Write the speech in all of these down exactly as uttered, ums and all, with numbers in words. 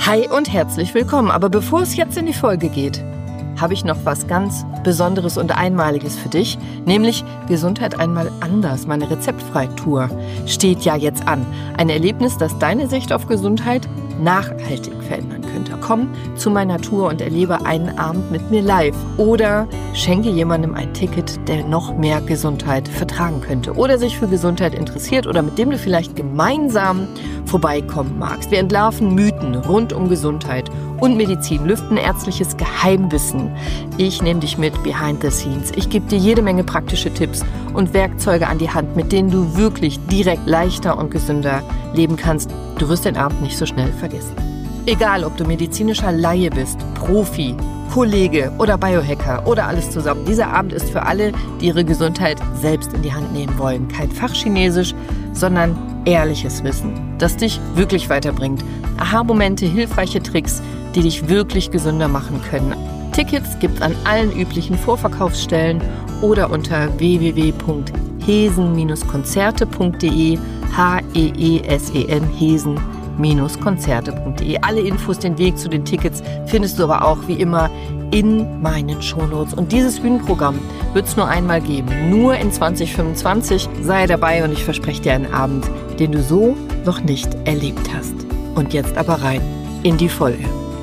Hi und herzlich willkommen. Aber bevor es jetzt in die Folge geht, habe ich noch was ganz Besonderes und Einmaliges für dich, nämlich Gesundheit einmal anders. Meine Rezeptfrei-Tour steht ja jetzt an. Ein Erlebnis, das deine Sicht auf Gesundheit nachhaltig verändern könnte. Komm zu meiner Tour und erlebe einen Abend mit mir live oder schenke jemandem ein Ticket, der noch mehr Gesundheit vertragen könnte oder sich für Gesundheit interessiert oder mit dem du vielleicht gemeinsam vorbeikommen magst. Wir entlarven Mythen rund um Gesundheit und Medizin, lüften ärztliches Geheimwissen. Ich nehme dich mit behind the scenes. Ich gebe dir jede Menge praktische Tipps und Werkzeuge an die Hand, mit denen du wirklich direkt leichter und gesünder leben kannst. Du wirst den Abend nicht so schnell vergessen. Egal, ob du medizinischer Laie bist, Profi, Kollege oder Biohacker oder alles zusammen. Dieser Abend ist für alle, die ihre Gesundheit selbst in die Hand nehmen wollen. Kein Fachchinesisch, sondern ehrliches Wissen, das dich wirklich weiterbringt. Aha-Momente, hilfreiche Tricks, die dich wirklich gesünder machen können. Tickets gibt's an allen üblichen Vorverkaufsstellen oder unter w w w punkt hesen Bindestrich konzerte punkt de, H E E S E N, hesen Bindestrich konzerte punkt de. Alle Infos, den Weg zu den Tickets findest du aber auch wie immer in meinen Shownotes. Und dieses Bühnenprogramm wird es nur einmal geben, nur in zwanzig fünfundzwanzig. Sei dabei und ich verspreche dir einen Abend, den du so noch nicht erlebt hast. Und jetzt aber rein in die Folge.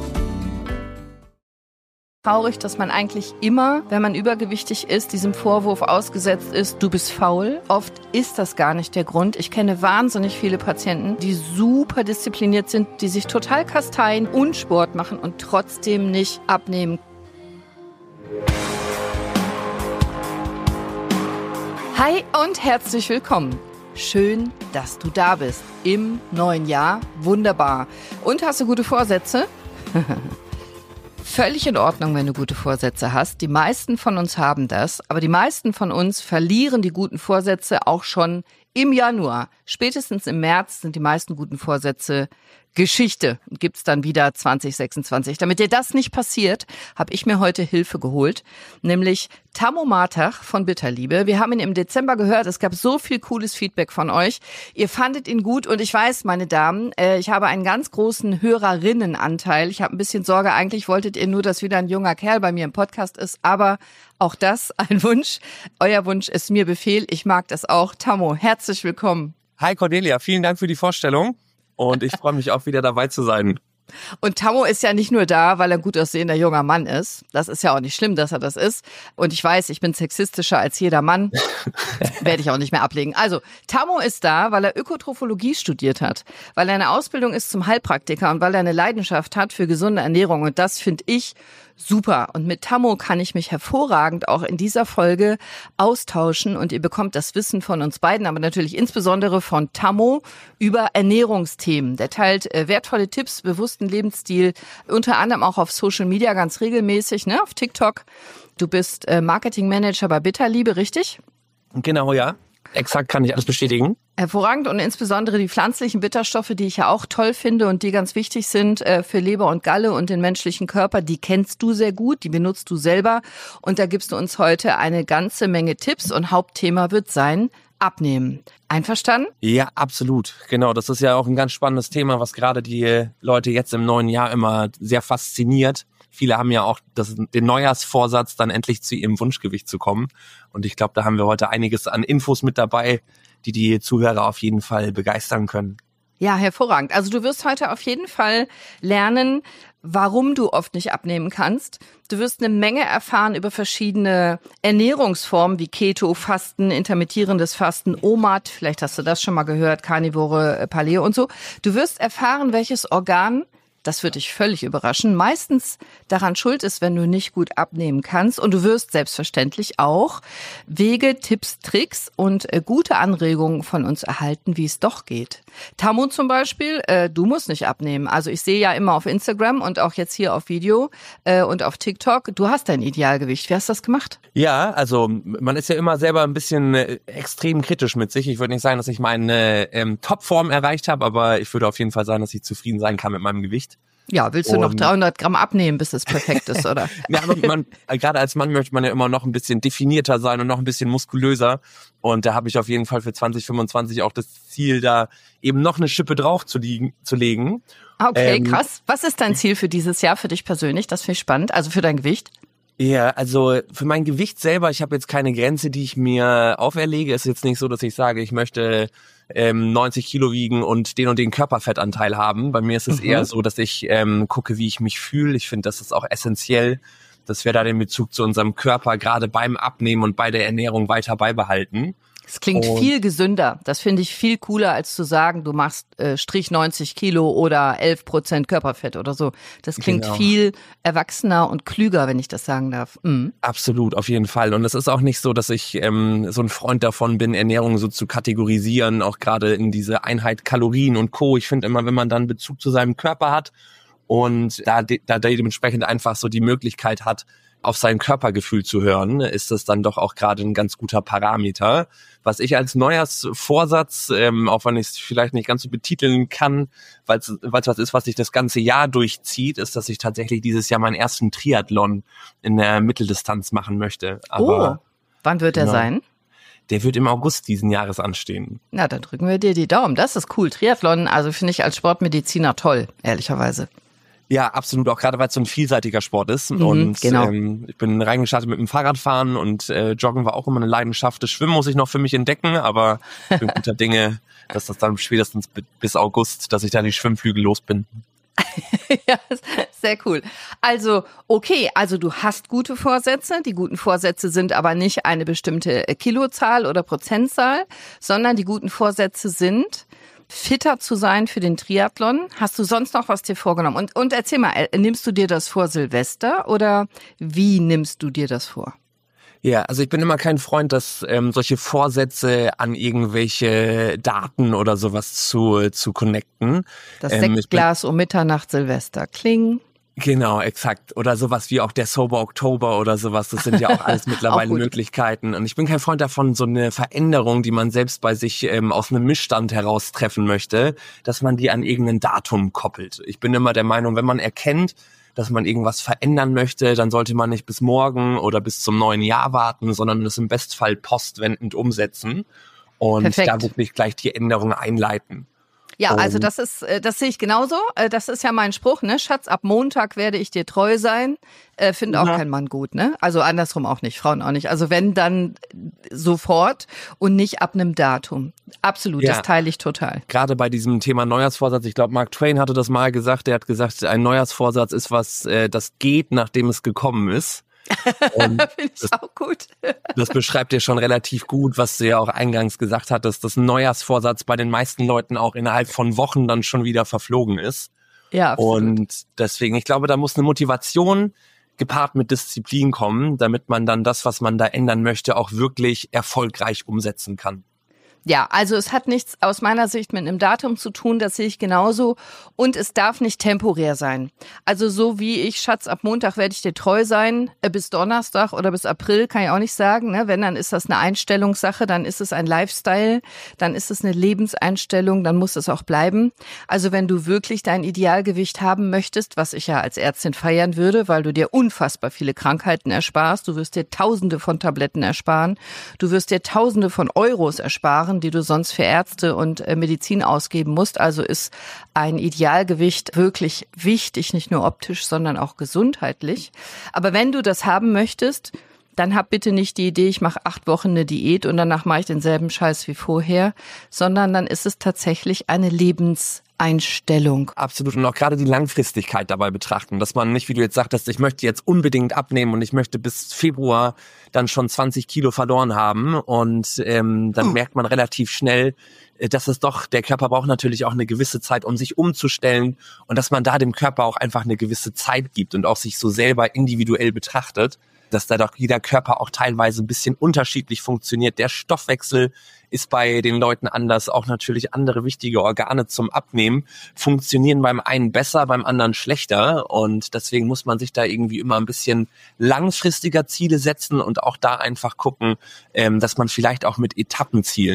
Traurig, dass man eigentlich immer, wenn man übergewichtig ist, diesem Vorwurf ausgesetzt ist, du bist faul. Oft ist das gar nicht der Grund. Ich kenne wahnsinnig viele Patienten, die super diszipliniert sind, die sich total kasteien und Sport machen und trotzdem nicht abnehmen. Hi und herzlich willkommen. Schön, dass du da bist. Im neuen Jahr. Wunderbar. Und hast du gute Vorsätze? Völlig in Ordnung, wenn du gute Vorsätze hast. Die meisten von uns haben das, aber die meisten von uns verlieren die guten Vorsätze auch schon im Januar. Spätestens im März sind die meisten guten Vorsätze Geschichte. Gibt's dann wieder zwanzig sechsundzwanzig. Damit dir das nicht passiert, habe ich mir heute Hilfe geholt, nämlich Tammo Martach von Bitterliebe. Wir haben ihn im Dezember gehört. Es gab so viel cooles Feedback von euch. Ihr fandet ihn gut und ich weiß, meine Damen, äh, ich habe einen ganz großen Hörerinnenanteil. Ich habe ein bisschen Sorge. Eigentlich wolltet ihr nur, dass wieder ein junger Kerl bei mir im Podcast ist, aber auch das ein Wunsch. Euer Wunsch ist mir Befehl. Ich mag das auch. Tammo, herzlich willkommen. Hi Cordelia, vielen Dank für die Vorstellung. Und ich freue mich auch wieder dabei zu sein. Und Tammo ist ja nicht nur da, weil er ein gut aussehender junger Mann ist. Das ist ja auch nicht schlimm, dass er das ist. Und ich weiß, ich bin sexistischer als jeder Mann. Werde ich auch nicht mehr ablegen. Also, Tammo ist da, weil er Ökotrophologie studiert hat, weil er eine Ausbildung ist zum Heilpraktiker und weil er eine Leidenschaft hat für gesunde Ernährung. Und das finde ich super. Und mit Tammo kann ich mich hervorragend auch in dieser Folge austauschen und ihr bekommt das Wissen von uns beiden, aber natürlich insbesondere von Tammo über Ernährungsthemen. Der teilt äh, wertvolle Tipps, bewussten Lebensstil, unter anderem auch auf Social Media ganz regelmäßig, ne, auf TikTok. Du bist äh, Marketingmanager bei Bitterliebe, richtig? Genau, ja. Exakt, kann ich alles bestätigen. Hervorragend und insbesondere die pflanzlichen Bitterstoffe, die ich ja auch toll finde und die ganz wichtig sind äh, für Leber und Galle und den menschlichen Körper, die kennst du sehr gut, die benutzt du selber und da gibst du uns heute eine ganze Menge Tipps und Hauptthema wird sein, abnehmen. Einverstanden? Ja, absolut. Genau, das ist ja auch ein ganz spannendes Thema, was gerade die Leute jetzt im neuen Jahr immer sehr fasziniert. Viele haben ja auch das, den Neujahrsvorsatz, dann endlich zu ihrem Wunschgewicht zu kommen. Und ich glaube, da haben wir heute einiges an Infos mit dabei, die die Zuhörer auf jeden Fall begeistern können. Ja, hervorragend. Also du wirst heute auf jeden Fall lernen, warum du oft nicht abnehmen kannst. Du wirst eine Menge erfahren über verschiedene Ernährungsformen wie Keto, Fasten, intermittierendes Fasten, O M A D, vielleicht hast du das schon mal gehört, Karnivore, Paleo und so. Du wirst erfahren, welches Organ, das wird dich völlig überraschen, meistens daran schuld ist, wenn du nicht gut abnehmen kannst. Und du wirst selbstverständlich auch Wege, Tipps, Tricks und äh, gute Anregungen von uns erhalten, wie es doch geht. Tammo zum Beispiel, äh, du musst nicht abnehmen. Also ich sehe ja immer auf Instagram und auch jetzt hier auf Video äh, und auf TikTok, du hast dein Idealgewicht. Wie hast du das gemacht? Ja, also man ist ja immer selber ein bisschen äh, extrem kritisch mit sich. Ich würde nicht sagen, dass ich meine ähm, Topform erreicht habe, aber ich würde auf jeden Fall sagen, dass ich zufrieden sein kann mit meinem Gewicht. Ja, willst du Und noch dreihundert Gramm abnehmen, bis es perfekt ist, oder? Ja, aber man, gerade als Mann möchte man ja immer noch ein bisschen definierter sein und noch ein bisschen muskulöser. Und da habe ich auf jeden Fall für zwanzig fünfundzwanzig auch das Ziel, da eben noch eine Schippe drauf zu, liegen, zu legen. Okay, ähm, krass. Was ist dein Ziel für dieses Jahr, für dich persönlich? Das finde ich spannend, also für dein Gewicht. Ja, also für mein Gewicht selber, ich habe jetzt keine Grenze, die ich mir auferlege. Es ist jetzt nicht so, dass ich sage, ich möchte ähm, neunzig Kilo wiegen und den und den Körperfettanteil haben. Bei mir ist es mhm. eher so, dass ich ähm, gucke, wie ich mich fühle. Ich finde, das ist auch essentiell, dass wir da den Bezug zu unserem Körper gerade beim Abnehmen und bei der Ernährung weiter beibehalten. Es klingt und viel gesünder. Das finde ich viel cooler, als zu sagen, du machst äh, Strich neunzig Kilo oder elf Prozent Körperfett oder so. Das klingt genau. viel erwachsener und klüger, wenn ich das sagen darf. Mhm. Absolut, auf jeden Fall. Und es ist auch nicht so, dass ich ähm, so ein Freund davon bin, Ernährung so zu kategorisieren, auch gerade in diese Einheit Kalorien und Co. Ich finde immer, wenn man dann Bezug zu seinem Körper hat und da, de- da dementsprechend einfach so die Möglichkeit hat, auf sein Körpergefühl zu hören, ist das dann doch auch gerade ein ganz guter Parameter. Was ich als Neujahrsvorsatz, ähm, auch wenn ich es vielleicht nicht ganz so betiteln kann, weil es was ist, was sich das ganze Jahr durchzieht, ist, dass ich tatsächlich dieses Jahr meinen ersten Triathlon in der Mitteldistanz machen möchte. Aber, oh, wann wird der genau, sein? Der wird im August diesen Jahres anstehen. Na, dann drücken wir dir die Daumen. Das ist cool. Triathlon, also finde ich als Sportmediziner toll, ehrlicherweise. Ja, absolut, auch gerade weil es so ein vielseitiger Sport ist. Mhm, und genau. ähm, ich bin reingestartet mit dem Fahrradfahren und äh, Joggen war auch immer eine Leidenschaft. Das Schwimmen muss ich noch für mich entdecken, aber ich bin guter Dinge, dass das dann spätestens bis August, dass ich da die Schwimmflügel los bin. Ja, sehr cool. Also, okay, also du hast gute Vorsätze. Die guten Vorsätze sind aber nicht eine bestimmte Kilozahl oder Prozentzahl, sondern die guten Vorsätze sind, fitter zu sein für den Triathlon. Hast du sonst noch was dir vorgenommen? Und, und erzähl mal, nimmst du dir das vor Silvester oder wie nimmst du dir das vor? Ja, also ich bin immer kein Freund, dass ähm, solche Vorsätze an irgendwelche Daten oder sowas zu zu connecten. Das ähm, Sektglas um Mitternacht Silvester, kling. Genau, exakt. Oder sowas wie auch der Sober Oktober oder sowas. Das sind ja auch alles mittlerweile auch Möglichkeiten. Und ich bin kein Freund davon, so eine Veränderung, die man selbst bei sich ähm, aus einem Missstand heraus treffen möchte, dass man die an irgendein Datum koppelt. Ich bin immer der Meinung, wenn man erkennt, dass man irgendwas verändern möchte, dann sollte man nicht bis morgen oder bis zum neuen Jahr warten, sondern es im Bestfall postwendend umsetzen und Perfekt. Da wirklich gleich die Änderung einleiten. Ja, also das ist, das sehe ich genauso. Das ist ja mein Spruch, ne? Schatz, ab Montag werde ich dir treu sein. Äh, Finde auch ja. kein Mann gut, ne? Also andersrum auch nicht, Frauen auch nicht. Also wenn, dann sofort und nicht ab einem Datum. Absolut, ja. Das teile ich total. Gerade bei diesem Thema Neujahrsvorsatz, ich glaube, Mark Twain hatte das mal gesagt, der hat gesagt, ein Neujahrsvorsatz ist was, äh, das geht, nachdem es gekommen ist. Finde ich auch gut. Das beschreibt ja schon relativ gut, was du ja auch eingangs gesagt hattest, dass ein Neujahrsvorsatz bei den meisten Leuten auch innerhalb von Wochen dann schon wieder verflogen ist. Ja, absolut. Und deswegen, ich glaube, da muss eine Motivation gepaart mit Disziplin kommen, damit man dann das, was man da ändern möchte, auch wirklich erfolgreich umsetzen kann. Ja, also es hat nichts aus meiner Sicht mit einem Datum zu tun, das sehe ich genauso. Und es darf nicht temporär sein. Also so wie ich, Schatz, ab Montag werde ich dir treu sein, äh, bis Donnerstag oder bis April, kann ich auch nicht sagen. Ne? Wenn, dann ist das eine Einstellungssache, dann ist es ein Lifestyle, dann ist es eine Lebenseinstellung, dann muss es auch bleiben. Also wenn du wirklich dein Idealgewicht haben möchtest, was ich ja als Ärztin feiern würde, weil du dir unfassbar viele Krankheiten ersparst, du wirst dir Tausende von Tabletten ersparen, du wirst dir Tausende von Euros ersparen, die du sonst für Ärzte und äh, Medizin ausgeben musst. Also ist ein Idealgewicht wirklich wichtig, nicht nur optisch, sondern auch gesundheitlich. Aber wenn du das haben möchtest, dann hab bitte nicht die Idee, ich mache acht Wochen eine Diät und danach mache ich denselben Scheiß wie vorher, sondern dann ist es tatsächlich eine Lebenseinstellung. Absolut. Und auch gerade die Langfristigkeit dabei betrachten, dass man nicht, wie du jetzt sagtest, ich möchte jetzt unbedingt abnehmen und ich möchte bis Februar dann schon zwanzig Kilo verloren haben und ähm, dann uh. merkt man relativ schnell, dass es doch, der Körper braucht natürlich auch eine gewisse Zeit, um sich umzustellen und dass man da dem Körper auch einfach eine gewisse Zeit gibt und auch sich so selber individuell betrachtet, dass da doch jeder Körper auch teilweise ein bisschen unterschiedlich funktioniert. Der Stoffwechsel ist bei den Leuten anders, auch natürlich andere wichtige Organe zum Abnehmen funktionieren beim einen besser, beim anderen schlechter und deswegen muss man sich da irgendwie immer ein bisschen langfristiger Ziele setzen und auch da einfach gucken, ähm, dass man vielleicht auch mit Etappenzielen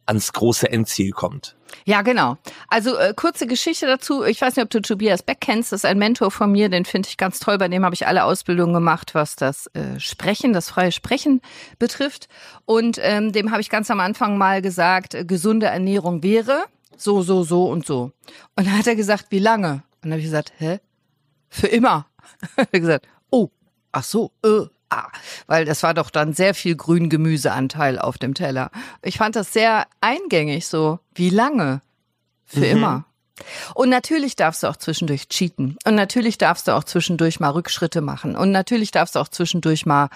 ans große Endziel kommt. Ja, genau. Also äh, kurze Geschichte dazu. Ich weiß nicht, ob du Tobias Beck kennst. Das ist ein Mentor von mir. Den finde ich ganz toll. Bei dem habe ich alle Ausbildungen gemacht, was das äh, Sprechen, das freie Sprechen betrifft. Und ähm, dem habe ich ganz am Anfang mal gesagt, äh, gesunde Ernährung wäre so, so, so und so. Und dann hat er gesagt, wie lange? Und dann habe ich gesagt, hä? Für immer. Hat er gesagt, oh, ach so, äh. Ah, weil das war doch dann sehr viel Grüngemüseanteil auf dem Teller. Ich fand das sehr eingängig so. Wie lange? Für mhm. immer. Und natürlich darfst du auch zwischendurch cheaten. Und natürlich darfst du auch zwischendurch mal Rückschritte machen. Und natürlich darfst du auch zwischendurch mal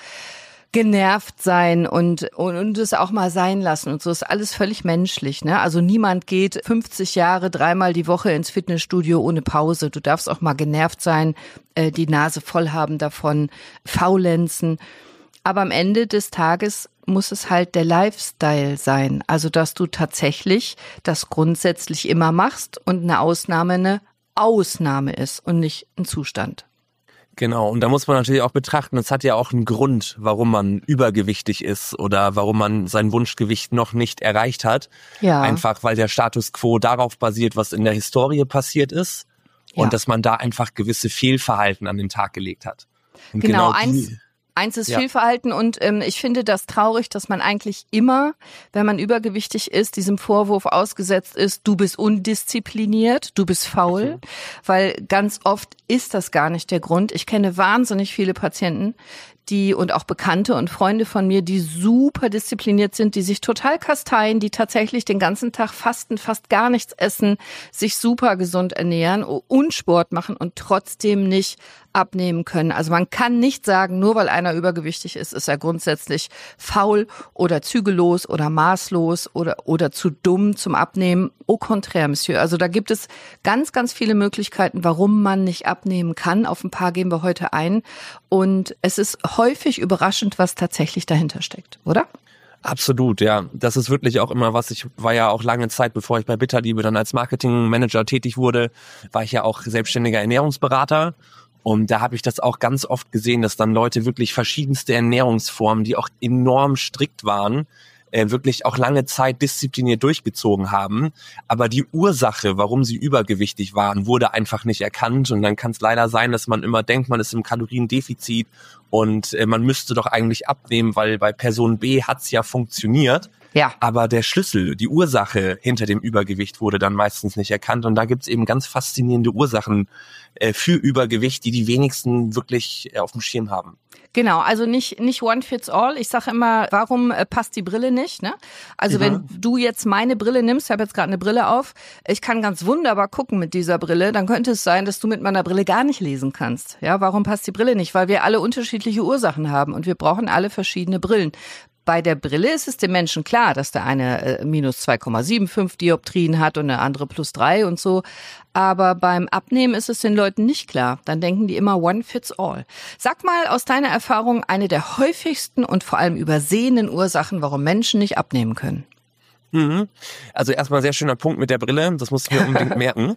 genervt sein und, und, und es auch mal sein lassen und so ist alles völlig menschlich, ne? Also niemand geht fünfzig Jahre dreimal die Woche ins Fitnessstudio ohne Pause. Du darfst auch mal genervt sein, äh, die Nase voll haben davon, faulenzen. Aber am Ende des Tages muss es halt der Lifestyle sein. Also, dass du tatsächlich das grundsätzlich immer machst und eine Ausnahme eine Ausnahme ist und nicht ein Zustand. Genau, und da muss man natürlich auch betrachten, es hat ja auch einen Grund, warum man übergewichtig ist oder warum man sein Wunschgewicht noch nicht erreicht hat. Ja. Einfach, weil der Status quo darauf basiert, was in der Historie passiert ist und ja. dass man da einfach gewisse Fehlverhalten an den Tag gelegt hat. Und genau, genau die, eins, eins ist ja. Fehlverhalten und ähm, ich finde das traurig, dass man eigentlich immer, wenn man übergewichtig ist, diesem Vorwurf ausgesetzt ist, du bist undiszipliniert, du bist faul, mhm. weil ganz oft ist das gar nicht der Grund. Ich kenne wahnsinnig viele Patienten, die und auch Bekannte und Freunde von mir, die super diszipliniert sind, die sich total kasteien, die tatsächlich den ganzen Tag fasten, fast gar nichts essen, sich super gesund ernähren und Sport machen und trotzdem nicht abnehmen können. Also man kann nicht sagen, nur weil einer übergewichtig ist, ist er grundsätzlich faul oder zügellos oder maßlos oder oder zu dumm zum Abnehmen. Au contraire, Monsieur. Also da gibt es ganz, ganz viele Möglichkeiten, warum man nicht abnehmen kann. Auf ein paar gehen wir heute ein. Und es ist häufig überraschend, was tatsächlich dahinter steckt, oder? Absolut, ja. Das ist wirklich auch immer was. Ich war ja auch lange Zeit, bevor ich bei Bitterliebe dann als Marketingmanager tätig wurde, war ich ja auch selbstständiger Ernährungsberater. Und da habe ich das auch ganz oft gesehen, dass dann Leute wirklich verschiedenste Ernährungsformen, die auch enorm strikt waren, äh, wirklich auch lange Zeit diszipliniert durchgezogen haben. Aber die Ursache, warum sie übergewichtig waren, wurde einfach nicht erkannt. Und dann kann es leider sein, dass man immer denkt, man ist im Kaloriendefizit und äh, man müsste doch eigentlich abnehmen, weil bei Person B hat's ja funktioniert. Ja. Aber der Schlüssel, die Ursache hinter dem Übergewicht wurde dann meistens nicht erkannt. Und da gibt's eben ganz faszinierende Ursachen äh, für Übergewicht, die die wenigsten wirklich äh, auf dem Schirm haben. Genau, also nicht nicht one fits all. Ich sage immer, warum äh, passt die Brille nicht? Ne? Also ja. Wenn du jetzt meine Brille nimmst, ich habe jetzt gerade eine Brille auf, ich kann ganz wunderbar gucken mit dieser Brille, dann könnte es sein, dass du mit meiner Brille gar nicht lesen kannst. Ja, warum passt die Brille nicht? Weil wir alle unterschiedliche Ursachen haben und wir brauchen alle verschiedene Brillen. Bei der Brille ist es dem Menschen klar, dass der eine äh, minus zwei Komma fünfundsiebzig Dioptrien hat und der andere plus drei und so. Aber beim Abnehmen ist es den Leuten nicht klar. Dann denken die immer one fits all. Sag mal aus deiner Erfahrung eine der häufigsten und vor allem übersehenen Ursachen, warum Menschen nicht abnehmen können. Mhm. Also erstmal sehr schöner Punkt mit der Brille, das musst du mir unbedingt merken.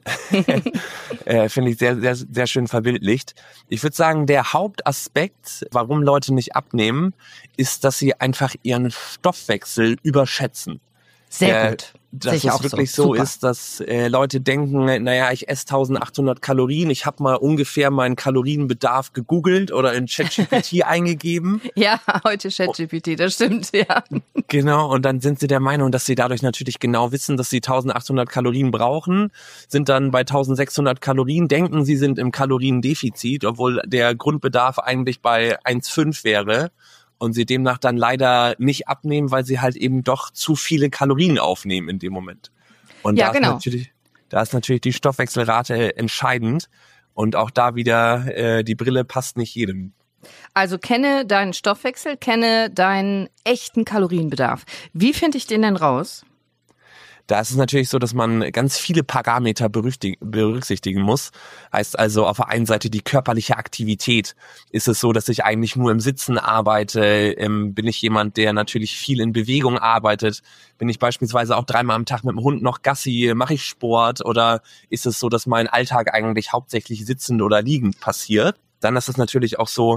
äh, Finde ich sehr, sehr, sehr schön verbildlicht. Ich würde sagen, der Hauptaspekt, warum Leute nicht abnehmen, ist, dass sie einfach ihren Stoffwechsel überschätzen. Sehr gut. Dass es wirklich so, so ist, dass äh, Leute denken, naja, ich esse eintausendachthundert Kalorien, ich habe mal ungefähr meinen Kalorienbedarf gegoogelt oder in ChatGPT eingegeben. Ja, heute ChatGPT, das stimmt, ja. Genau, und dann sind sie der Meinung, dass sie dadurch natürlich genau wissen, dass sie eintausendachthundert Kalorien brauchen, sind dann bei eintausendsechshundert Kalorien, denken, sie sind im Kaloriendefizit, obwohl der Grundbedarf eigentlich bei eins Komma fünf wäre. Und sie demnach dann leider nicht abnehmen, weil sie halt eben doch zu viele Kalorien aufnehmen in dem Moment. Und ja, da, genau. ist natürlich, da ist natürlich die Stoffwechselrate entscheidend. Und auch da wieder, äh, die Brille passt nicht jedem. Also kenne deinen Stoffwechsel, kenne deinen echten Kalorienbedarf. Wie finde ich den denn raus? Da ist es natürlich so, dass man ganz viele Parameter berücksichtigen muss. Heißt also auf der einen Seite die körperliche Aktivität. Ist es so, dass ich eigentlich nur im Sitzen arbeite? Ähm, bin ich jemand, der natürlich viel in Bewegung arbeitet? Bin ich beispielsweise auch dreimal am Tag mit dem Hund noch Gassi? Mache ich Sport? Oder ist es so, dass mein Alltag eigentlich hauptsächlich sitzend oder liegend passiert? Dann ist es natürlich auch so,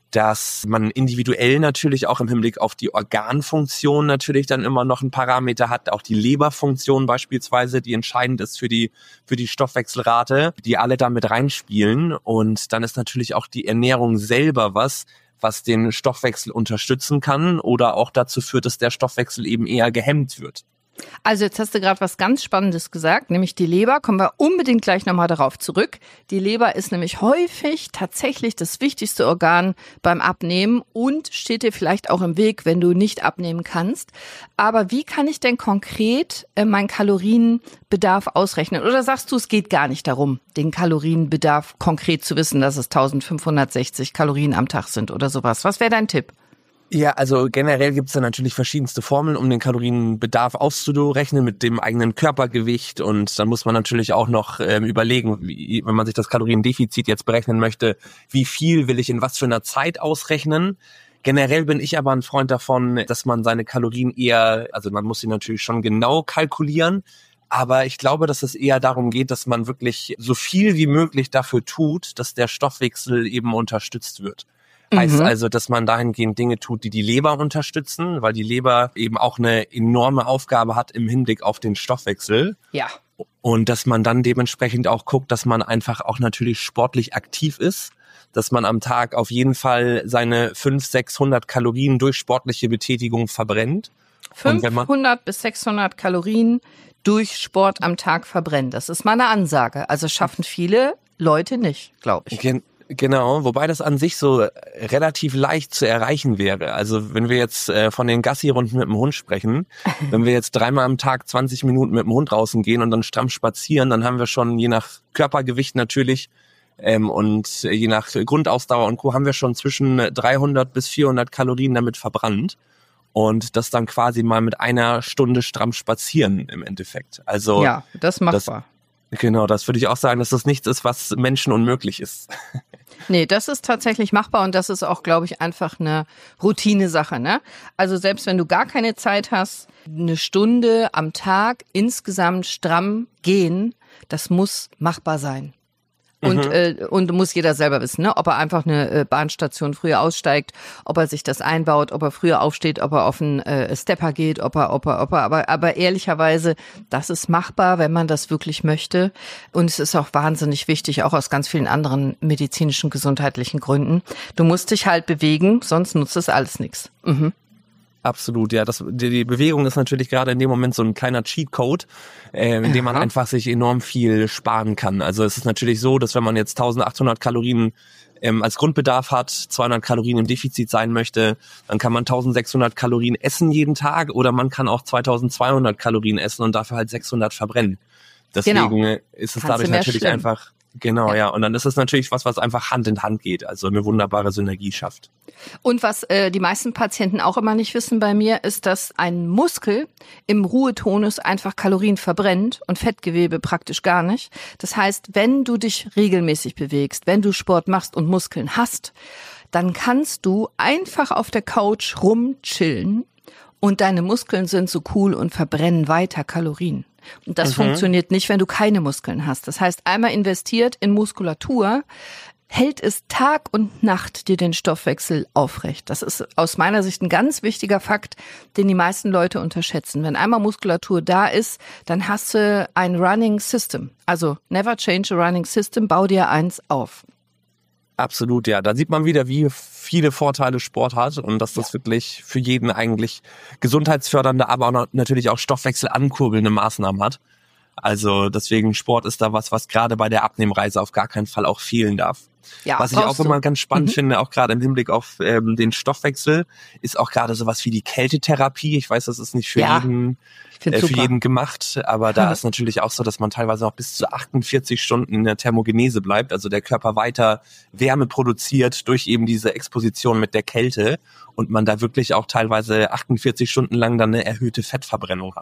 dass man individuell natürlich auch im Hinblick auf die Organfunktion natürlich dann immer noch einen Parameter hat, auch die Leberfunktion beispielsweise, die entscheidend ist für die für die Stoffwechselrate, die alle da mit reinspielen. Und dann ist natürlich auch die Ernährung selber was, was den Stoffwechsel unterstützen kann oder auch dazu führt, dass der Stoffwechsel eben eher gehemmt wird. Also jetzt hast du gerade was ganz Spannendes gesagt, nämlich die Leber. Kommen wir unbedingt gleich nochmal darauf zurück. Die Leber ist nämlich häufig tatsächlich das wichtigste Organ beim Abnehmen und steht dir vielleicht auch im Weg, wenn du nicht abnehmen kannst. Aber wie kann ich denn konkret äh, meinen Kalorienbedarf ausrechnen? Oder sagst du, es geht gar nicht darum, den Kalorienbedarf konkret zu wissen, dass es eintausendfünfhundertsechzig Kalorien am Tag sind oder sowas? Was wäre dein Tipp? Ja, also generell gibt's da natürlich verschiedenste Formeln, um den Kalorienbedarf auszurechnen mit dem eigenen Körpergewicht, und dann muss man natürlich auch noch ähm, überlegen, wie, wenn man sich das Kaloriendefizit jetzt berechnen möchte, wie viel will ich in was für einer Zeit ausrechnen. Generell bin ich aber ein Freund davon, dass man seine Kalorien eher, also man muss sie natürlich schon genau kalkulieren, aber ich glaube, dass es eher darum geht, dass man wirklich so viel wie möglich dafür tut, dass der Stoffwechsel eben unterstützt wird. Heißt also, dass man dahingehend Dinge tut, die die Leber unterstützen, weil die Leber eben auch eine enorme Aufgabe hat im Hinblick auf den Stoffwechsel. Ja. Und dass man dann dementsprechend auch guckt, dass man einfach auch natürlich sportlich aktiv ist, dass man am Tag auf jeden Fall seine fünfhundert, sechshundert Kalorien durch sportliche Betätigung verbrennt. fünfhundert bis sechshundert Kalorien durch Sport am Tag verbrennen. Das ist meine Ansage. Also schaffen viele Leute nicht, glaube ich. Gen- Genau, wobei das an sich so relativ leicht zu erreichen wäre. Also wenn wir jetzt äh, von den Gassi-Runden mit dem Hund sprechen, wenn wir jetzt dreimal am Tag zwanzig Minuten mit dem Hund draußen gehen und dann stramm spazieren, dann haben wir schon je nach Körpergewicht natürlich ähm, und je nach Grundausdauer und Co. haben wir schon zwischen dreihundert bis vierhundert Kalorien damit verbrannt. Und das dann quasi mal mit einer Stunde stramm spazieren im Endeffekt. Also ja, das ist machbar. Das, genau, das würde ich auch sagen, dass das nichts ist, was Menschen unmöglich ist. Nee, das ist tatsächlich machbar und das ist auch, glaube ich, einfach eine Routine-Sache, ne? Also selbst wenn du gar keine Zeit hast, eine Stunde am Tag insgesamt stramm gehen, das muss machbar sein. Und, mhm. äh, und muss jeder selber wissen, ne? Ob er einfach eine äh, Bahnstation früher aussteigt, ob er sich das einbaut, ob er früher aufsteht, ob er auf einen äh, Stepper geht, ob er, ob er, ob er, aber, aber ehrlicherweise, das ist machbar, wenn man das wirklich möchte. Und es ist auch wahnsinnig wichtig, auch aus ganz vielen anderen medizinischen, gesundheitlichen Gründen. Du musst dich halt bewegen, sonst nutzt es alles nichts. Mhm. Absolut, ja. Das, die, die Bewegung ist natürlich gerade in dem Moment so ein kleiner Cheatcode, äh, in dem man Aha. einfach sich enorm viel sparen kann. Also es ist natürlich so, dass wenn man jetzt eintausendachthundert Kalorien ähm, als Grundbedarf hat, zweihundert Kalorien im Defizit sein möchte, dann kann man eintausendsechshundert Kalorien essen jeden Tag oder man kann auch zweitausendzweihundert Kalorien essen und dafür halt sechshundert verbrennen. Deswegen genau. ist es Kannst dadurch natürlich schlimm. einfach... Genau, ja. ja. Und dann ist es natürlich was, was einfach Hand in Hand geht, also eine wunderbare Synergie schafft. Und was äh, die meisten Patienten auch immer nicht wissen bei mir, ist, dass ein Muskel im Ruhetonus einfach Kalorien verbrennt und Fettgewebe praktisch gar nicht. Das heißt, wenn du dich regelmäßig bewegst, wenn du Sport machst und Muskeln hast, dann kannst du einfach auf der Couch rumchillen und deine Muskeln sind so cool und verbrennen weiter Kalorien. Und das mhm. funktioniert nicht, wenn du keine Muskeln hast. Das heißt, einmal investiert in Muskulatur, hält es Tag und Nacht dir den Stoffwechsel aufrecht. Das ist aus meiner Sicht ein ganz wichtiger Fakt, den die meisten Leute unterschätzen. Wenn einmal Muskulatur da ist, dann hast du ein Running System. Also never change a running system, bau dir eins auf. Absolut, ja. Da sieht man wieder, wie viele Vorteile Sport hat und dass das ja. wirklich für jeden eigentlich gesundheitsfördernde, aber auch natürlich auch stoffwechselankurbelnde Maßnahmen hat. Also deswegen Sport ist da was, was gerade bei der Abnehmreise auf gar keinen Fall auch fehlen darf. Ja, was ich auch immer ganz spannend mhm. finde, auch gerade im Hinblick auf ähm, den Stoffwechsel, ist auch gerade sowas wie die Kältetherapie. Ich weiß, das ist nicht für ja, jeden äh, für jeden gemacht, aber da ist natürlich auch so, dass man teilweise auch bis zu achtundvierzig Stunden in der Thermogenese bleibt, also der Körper weiter Wärme produziert durch eben diese Exposition mit der Kälte und man da wirklich auch teilweise achtundvierzig Stunden lang dann eine erhöhte Fettverbrennung hat.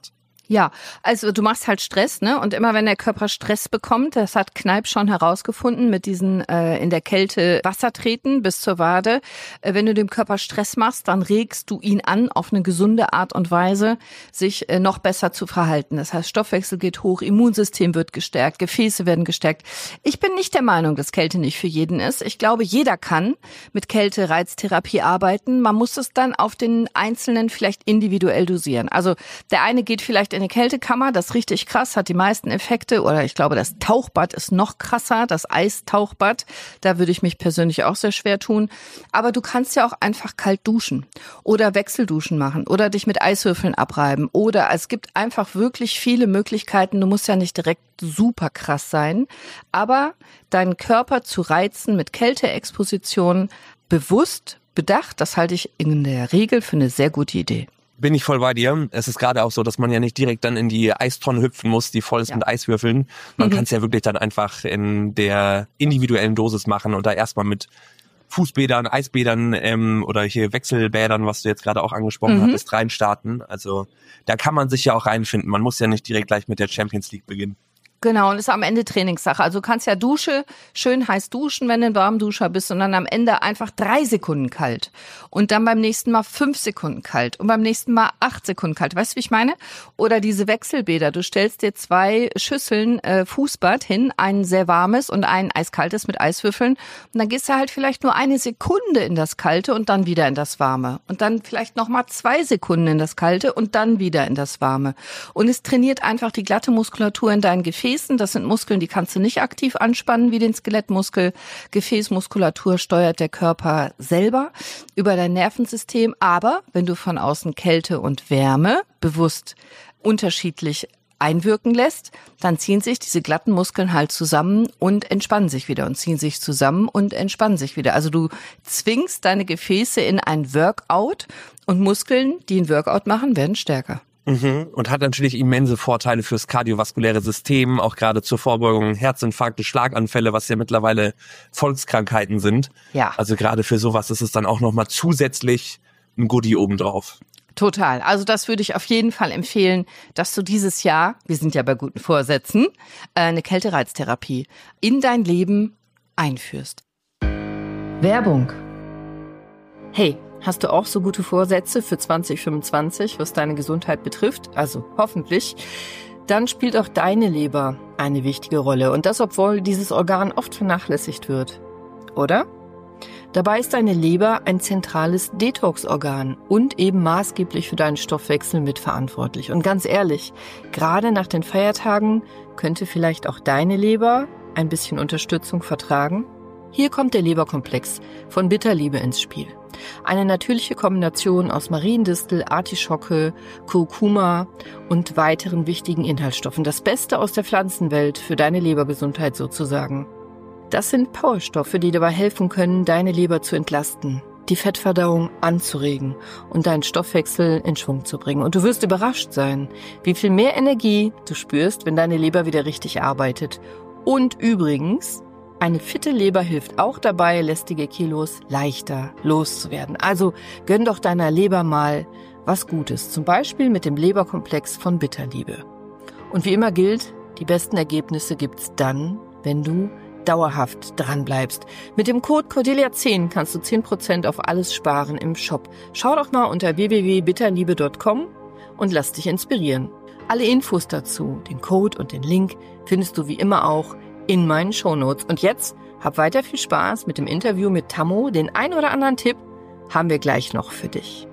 Ja, also du machst halt Stress, ne? Und immer wenn der Körper Stress bekommt, das hat Kneipp schon herausgefunden mit diesen äh, in der Kälte Wasser treten bis zur Wade. Äh, wenn du dem Körper Stress machst, dann regst du ihn an, auf eine gesunde Art und Weise sich äh, noch besser zu verhalten. Das heißt, Stoffwechsel geht hoch, Immunsystem wird gestärkt, Gefäße werden gestärkt. Ich bin nicht der Meinung, dass Kälte nicht für jeden ist. Ich glaube, jeder kann mit Kälte-Reiztherapie arbeiten. Man muss es dann auf den Einzelnen vielleicht individuell dosieren. Also der eine geht vielleicht in eine Kältekammer, das ist richtig krass, hat die meisten Effekte. Oder ich glaube, das Tauchbad ist noch krasser, das Eistauchbad. Da würde ich mich persönlich auch sehr schwer tun. Aber du kannst ja auch einfach kalt duschen oder Wechselduschen machen oder dich mit Eiswürfeln abreiben. Oder es gibt einfach wirklich viele Möglichkeiten. Du musst ja nicht direkt super krass sein. Aber deinen Körper zu reizen mit Kälteexposition bewusst, bedacht, das halte ich in der Regel für eine sehr gute Idee. Bin ich voll bei dir. Es ist gerade auch so, dass man ja nicht direkt dann in die Eistonne hüpfen muss, die voll ist ja. mit Eiswürfeln. Man mhm. kann es ja wirklich dann einfach in der individuellen Dosis machen und da erstmal mit Fußbädern, Eisbädern ähm, oder hier Wechselbädern, was du jetzt gerade auch angesprochen mhm. hattest, reinstarten. Also da kann man sich ja auch reinfinden. Man muss ja nicht direkt gleich mit der Champions League beginnen. Genau, und ist am Ende Trainingssache. Also du kannst ja Dusche, schön heiß duschen, wenn du ein Warmduscher bist und dann am Ende einfach drei Sekunden kalt und dann beim nächsten Mal fünf Sekunden kalt und beim nächsten Mal acht Sekunden kalt. Weißt du, wie ich meine? Oder diese Wechselbäder. Du stellst dir zwei Schüsseln äh, Fußbad hin, ein sehr warmes und ein eiskaltes mit Eiswürfeln und dann gehst du halt vielleicht nur eine Sekunde in das Kalte und dann wieder in das Warme und dann vielleicht nochmal zwei Sekunden in das Kalte und dann wieder in das Warme. Und es trainiert einfach die glatte Muskulatur in deinen Gefäßen. Das sind Muskeln, die kannst du nicht aktiv anspannen wie den Skelettmuskel. Gefäßmuskulatur steuert der Körper selber über dein Nervensystem. Aber wenn du von außen Kälte und Wärme bewusst unterschiedlich einwirken lässt, dann ziehen sich diese glatten Muskeln halt zusammen und entspannen sich wieder und ziehen sich zusammen und entspannen sich wieder. Also du zwingst deine Gefäße in ein Workout und Muskeln, die ein Workout machen, werden stärker. Mhm. Und hat natürlich immense Vorteile fürs kardiovaskuläre System, auch gerade zur Vorbeugung Herzinfarkte, Schlaganfälle, was ja mittlerweile Volkskrankheiten sind. Ja. Also gerade für sowas ist es dann auch nochmal zusätzlich ein Goodie obendrauf. Total. Also das würde ich auf jeden Fall empfehlen, dass du dieses Jahr, wir sind ja bei guten Vorsätzen, eine Kältereiztherapie in dein Leben einführst. Werbung. Hey, hast du auch so gute Vorsätze für zwanzig fünfundzwanzig, was deine Gesundheit betrifft? Also hoffentlich. Dann spielt auch deine Leber eine wichtige Rolle. Und das, obwohl dieses Organ oft vernachlässigt wird. Oder? Dabei ist deine Leber ein zentrales Detox-Organ und eben maßgeblich für deinen Stoffwechsel mitverantwortlich. Und ganz ehrlich, gerade nach den Feiertagen könnte vielleicht auch deine Leber ein bisschen Unterstützung vertragen. Hier kommt der Leberkomplex von Bitterliebe ins Spiel. Eine natürliche Kombination aus Mariendistel, Artischocke, Kurkuma und weiteren wichtigen Inhaltsstoffen. Das Beste aus der Pflanzenwelt für deine Lebergesundheit sozusagen. Das sind Powerstoffe, die dabei helfen können, deine Leber zu entlasten, die Fettverdauung anzuregen und deinen Stoffwechsel in Schwung zu bringen. Und du wirst überrascht sein, wie viel mehr Energie du spürst, wenn deine Leber wieder richtig arbeitet. Und übrigens, eine fitte Leber hilft auch dabei, lästige Kilos leichter loszuwerden. Also gönn doch deiner Leber mal was Gutes, zum Beispiel mit dem Leberkomplex von Bitterliebe. Und wie immer gilt, die besten Ergebnisse gibt's dann, wenn du dauerhaft dranbleibst. Mit dem Code Cordelia zehn kannst du zehn Prozent auf alles sparen im Shop. Schau doch mal unter w w w punkt bitterliebe punkt com und lass dich inspirieren. Alle Infos dazu, den Code und den Link findest du wie immer auch in meinen Shownotes. Und jetzt hab weiter viel Spaß mit dem Interview mit Tammo. Den ein oder anderen Tipp haben wir gleich noch für dich.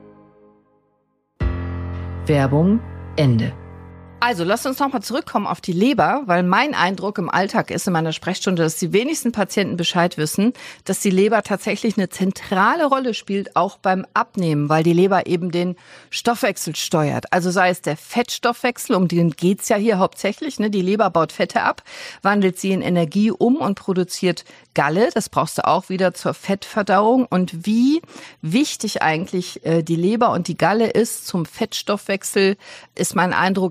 Werbung Ende. Also, lass uns nochmal zurückkommen auf die Leber, weil mein Eindruck im Alltag ist in meiner Sprechstunde, dass die wenigsten Patienten Bescheid wissen, dass die Leber tatsächlich eine zentrale Rolle spielt, auch beim Abnehmen, weil die Leber eben den Stoffwechsel steuert. Also sei es der Fettstoffwechsel, um den geht's ja hier hauptsächlich, ne? Die Leber baut Fette ab, wandelt sie in Energie um und produziert Galle. Das brauchst du auch wieder zur Fettverdauung. Und wie wichtig eigentlich äh, die Leber und die Galle ist zum Fettstoffwechsel, ist mein Eindruck, ist gar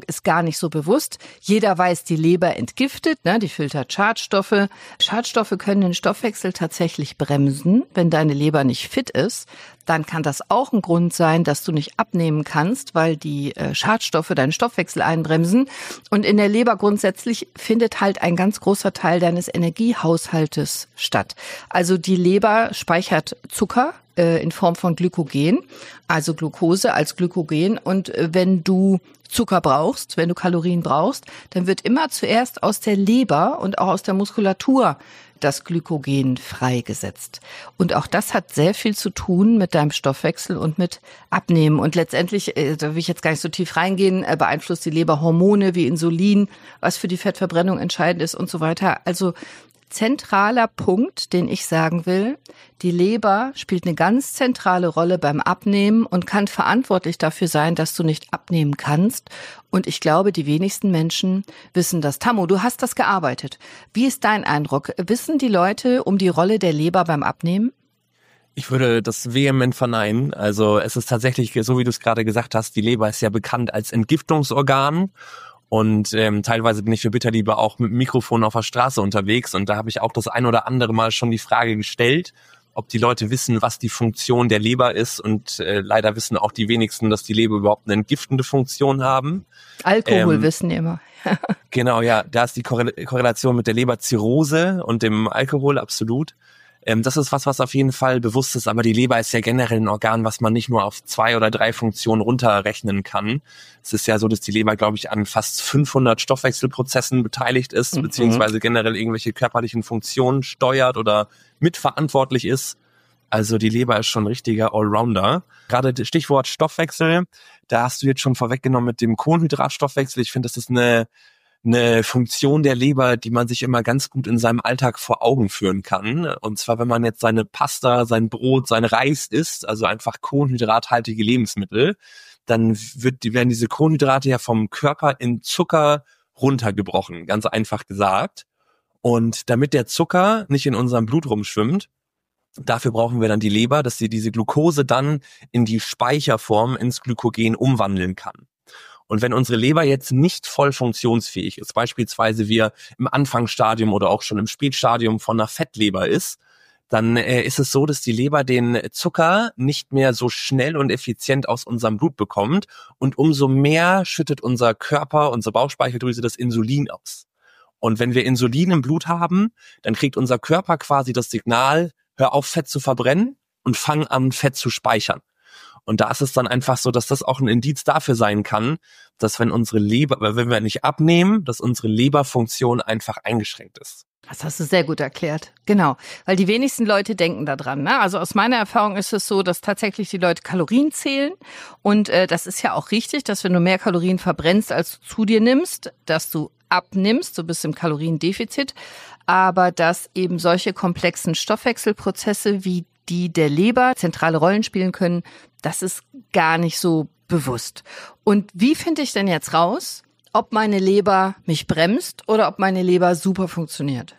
nicht so bewusst. Jeder weiß, die Leber entgiftet, ne? Die filtert Schadstoffe. Schadstoffe können den Stoffwechsel tatsächlich bremsen. Wenn deine Leber nicht fit ist, dann kann das auch ein Grund sein, dass du nicht abnehmen kannst, weil die äh, Schadstoffe deinen Stoffwechsel einbremsen. Und in der Leber grundsätzlich findet halt ein ganz großer Teil deines Energiehaushaltes statt. Also die Leber speichert Zucker äh, in Form von Glykogen, also Glucose als Glykogen. Und äh, wenn du Zucker brauchst, wenn du Kalorien brauchst, dann wird immer zuerst aus der Leber und auch aus der Muskulatur das Glykogen freigesetzt. Und auch das hat sehr viel zu tun mit deinem Stoffwechsel und mit Abnehmen. Und letztendlich, da will ich jetzt gar nicht so tief reingehen, beeinflusst die Leber Hormone wie Insulin, was für die Fettverbrennung entscheidend ist und so weiter. Also zentraler Punkt, den ich sagen will, die Leber spielt eine ganz zentrale Rolle beim Abnehmen und kann verantwortlich dafür sein, dass du nicht abnehmen kannst. Und ich glaube, die wenigsten Menschen wissen das. Tammo, du hast das gearbeitet. Wie ist dein Eindruck? Wissen die Leute um die Rolle der Leber beim Abnehmen? Ich würde das vehement verneinen. Also es ist tatsächlich, so wie du es gerade gesagt hast, die Leber ist ja bekannt als Entgiftungsorgan. Und ähm, teilweise bin ich für Bitterliebe auch mit dem Mikrofon auf der Straße unterwegs. Und da habe ich auch das ein oder andere Mal schon die Frage gestellt, ob die Leute wissen, was die Funktion der Leber ist. Und äh, leider wissen auch die wenigsten, dass die Leber überhaupt eine entgiftende Funktion haben. Alkohol ähm, wissen die immer. Genau, ja, da ist die Korrel- Korrelation mit der Leberzirrhose und dem Alkohol absolut. Ähm, das ist was, was auf jeden Fall bewusst ist, aber die Leber ist ja generell ein Organ, was man nicht nur auf zwei oder drei Funktionen runterrechnen kann. Es ist ja so, dass die Leber, glaube ich, an fast fünfhundert Stoffwechselprozessen beteiligt ist, mhm. beziehungsweise generell irgendwelche körperlichen Funktionen steuert oder mitverantwortlich ist. Also die Leber ist schon ein richtiger Allrounder. Gerade das Stichwort Stoffwechsel, da hast du jetzt schon vorweggenommen mit dem Kohlenhydratstoffwechsel. Ich finde, das ist eine eine Funktion der Leber, die man sich immer ganz gut in seinem Alltag vor Augen führen kann. Und zwar, wenn man jetzt seine Pasta, sein Brot, sein Reis isst, also einfach kohlenhydrathaltige Lebensmittel, dann wird, werden diese Kohlenhydrate ja vom Körper in Zucker runtergebrochen, ganz einfach gesagt. Und damit der Zucker nicht in unserem Blut rumschwimmt, dafür brauchen wir dann die Leber, dass sie diese Glucose dann in die Speicherform, ins Glykogen umwandeln kann. Und wenn unsere Leber jetzt nicht voll funktionsfähig ist, beispielsweise wir im Anfangsstadium oder auch schon im Spätstadium von einer Fettleber ist, dann äh, ist es so, dass die Leber den Zucker nicht mehr so schnell und effizient aus unserem Blut bekommt und umso mehr schüttet unser Körper, unsere Bauchspeicheldrüse das Insulin aus. Und wenn wir Insulin im Blut haben, dann kriegt unser Körper quasi das Signal, hör auf, Fett zu verbrennen und fang an, Fett zu speichern. Und da ist es dann einfach so, dass das auch ein Indiz dafür sein kann, dass wenn unsere Leber, wenn wir nicht abnehmen, dass unsere Leberfunktion einfach eingeschränkt ist. Das hast du sehr gut erklärt. Genau, weil die wenigsten Leute denken da dran. Ne? Also aus meiner Erfahrung ist es so, dass tatsächlich die Leute Kalorien zählen. Und äh, das ist ja auch richtig, dass wenn du mehr Kalorien verbrennst, als du zu dir nimmst, dass du abnimmst, du bist im Kaloriendefizit. Aber dass eben solche komplexen Stoffwechselprozesse wie die der Leber zentrale Rollen spielen können, das ist gar nicht so bewusst. Und wie finde ich denn jetzt raus, ob meine Leber mich bremst oder ob meine Leber super funktioniert?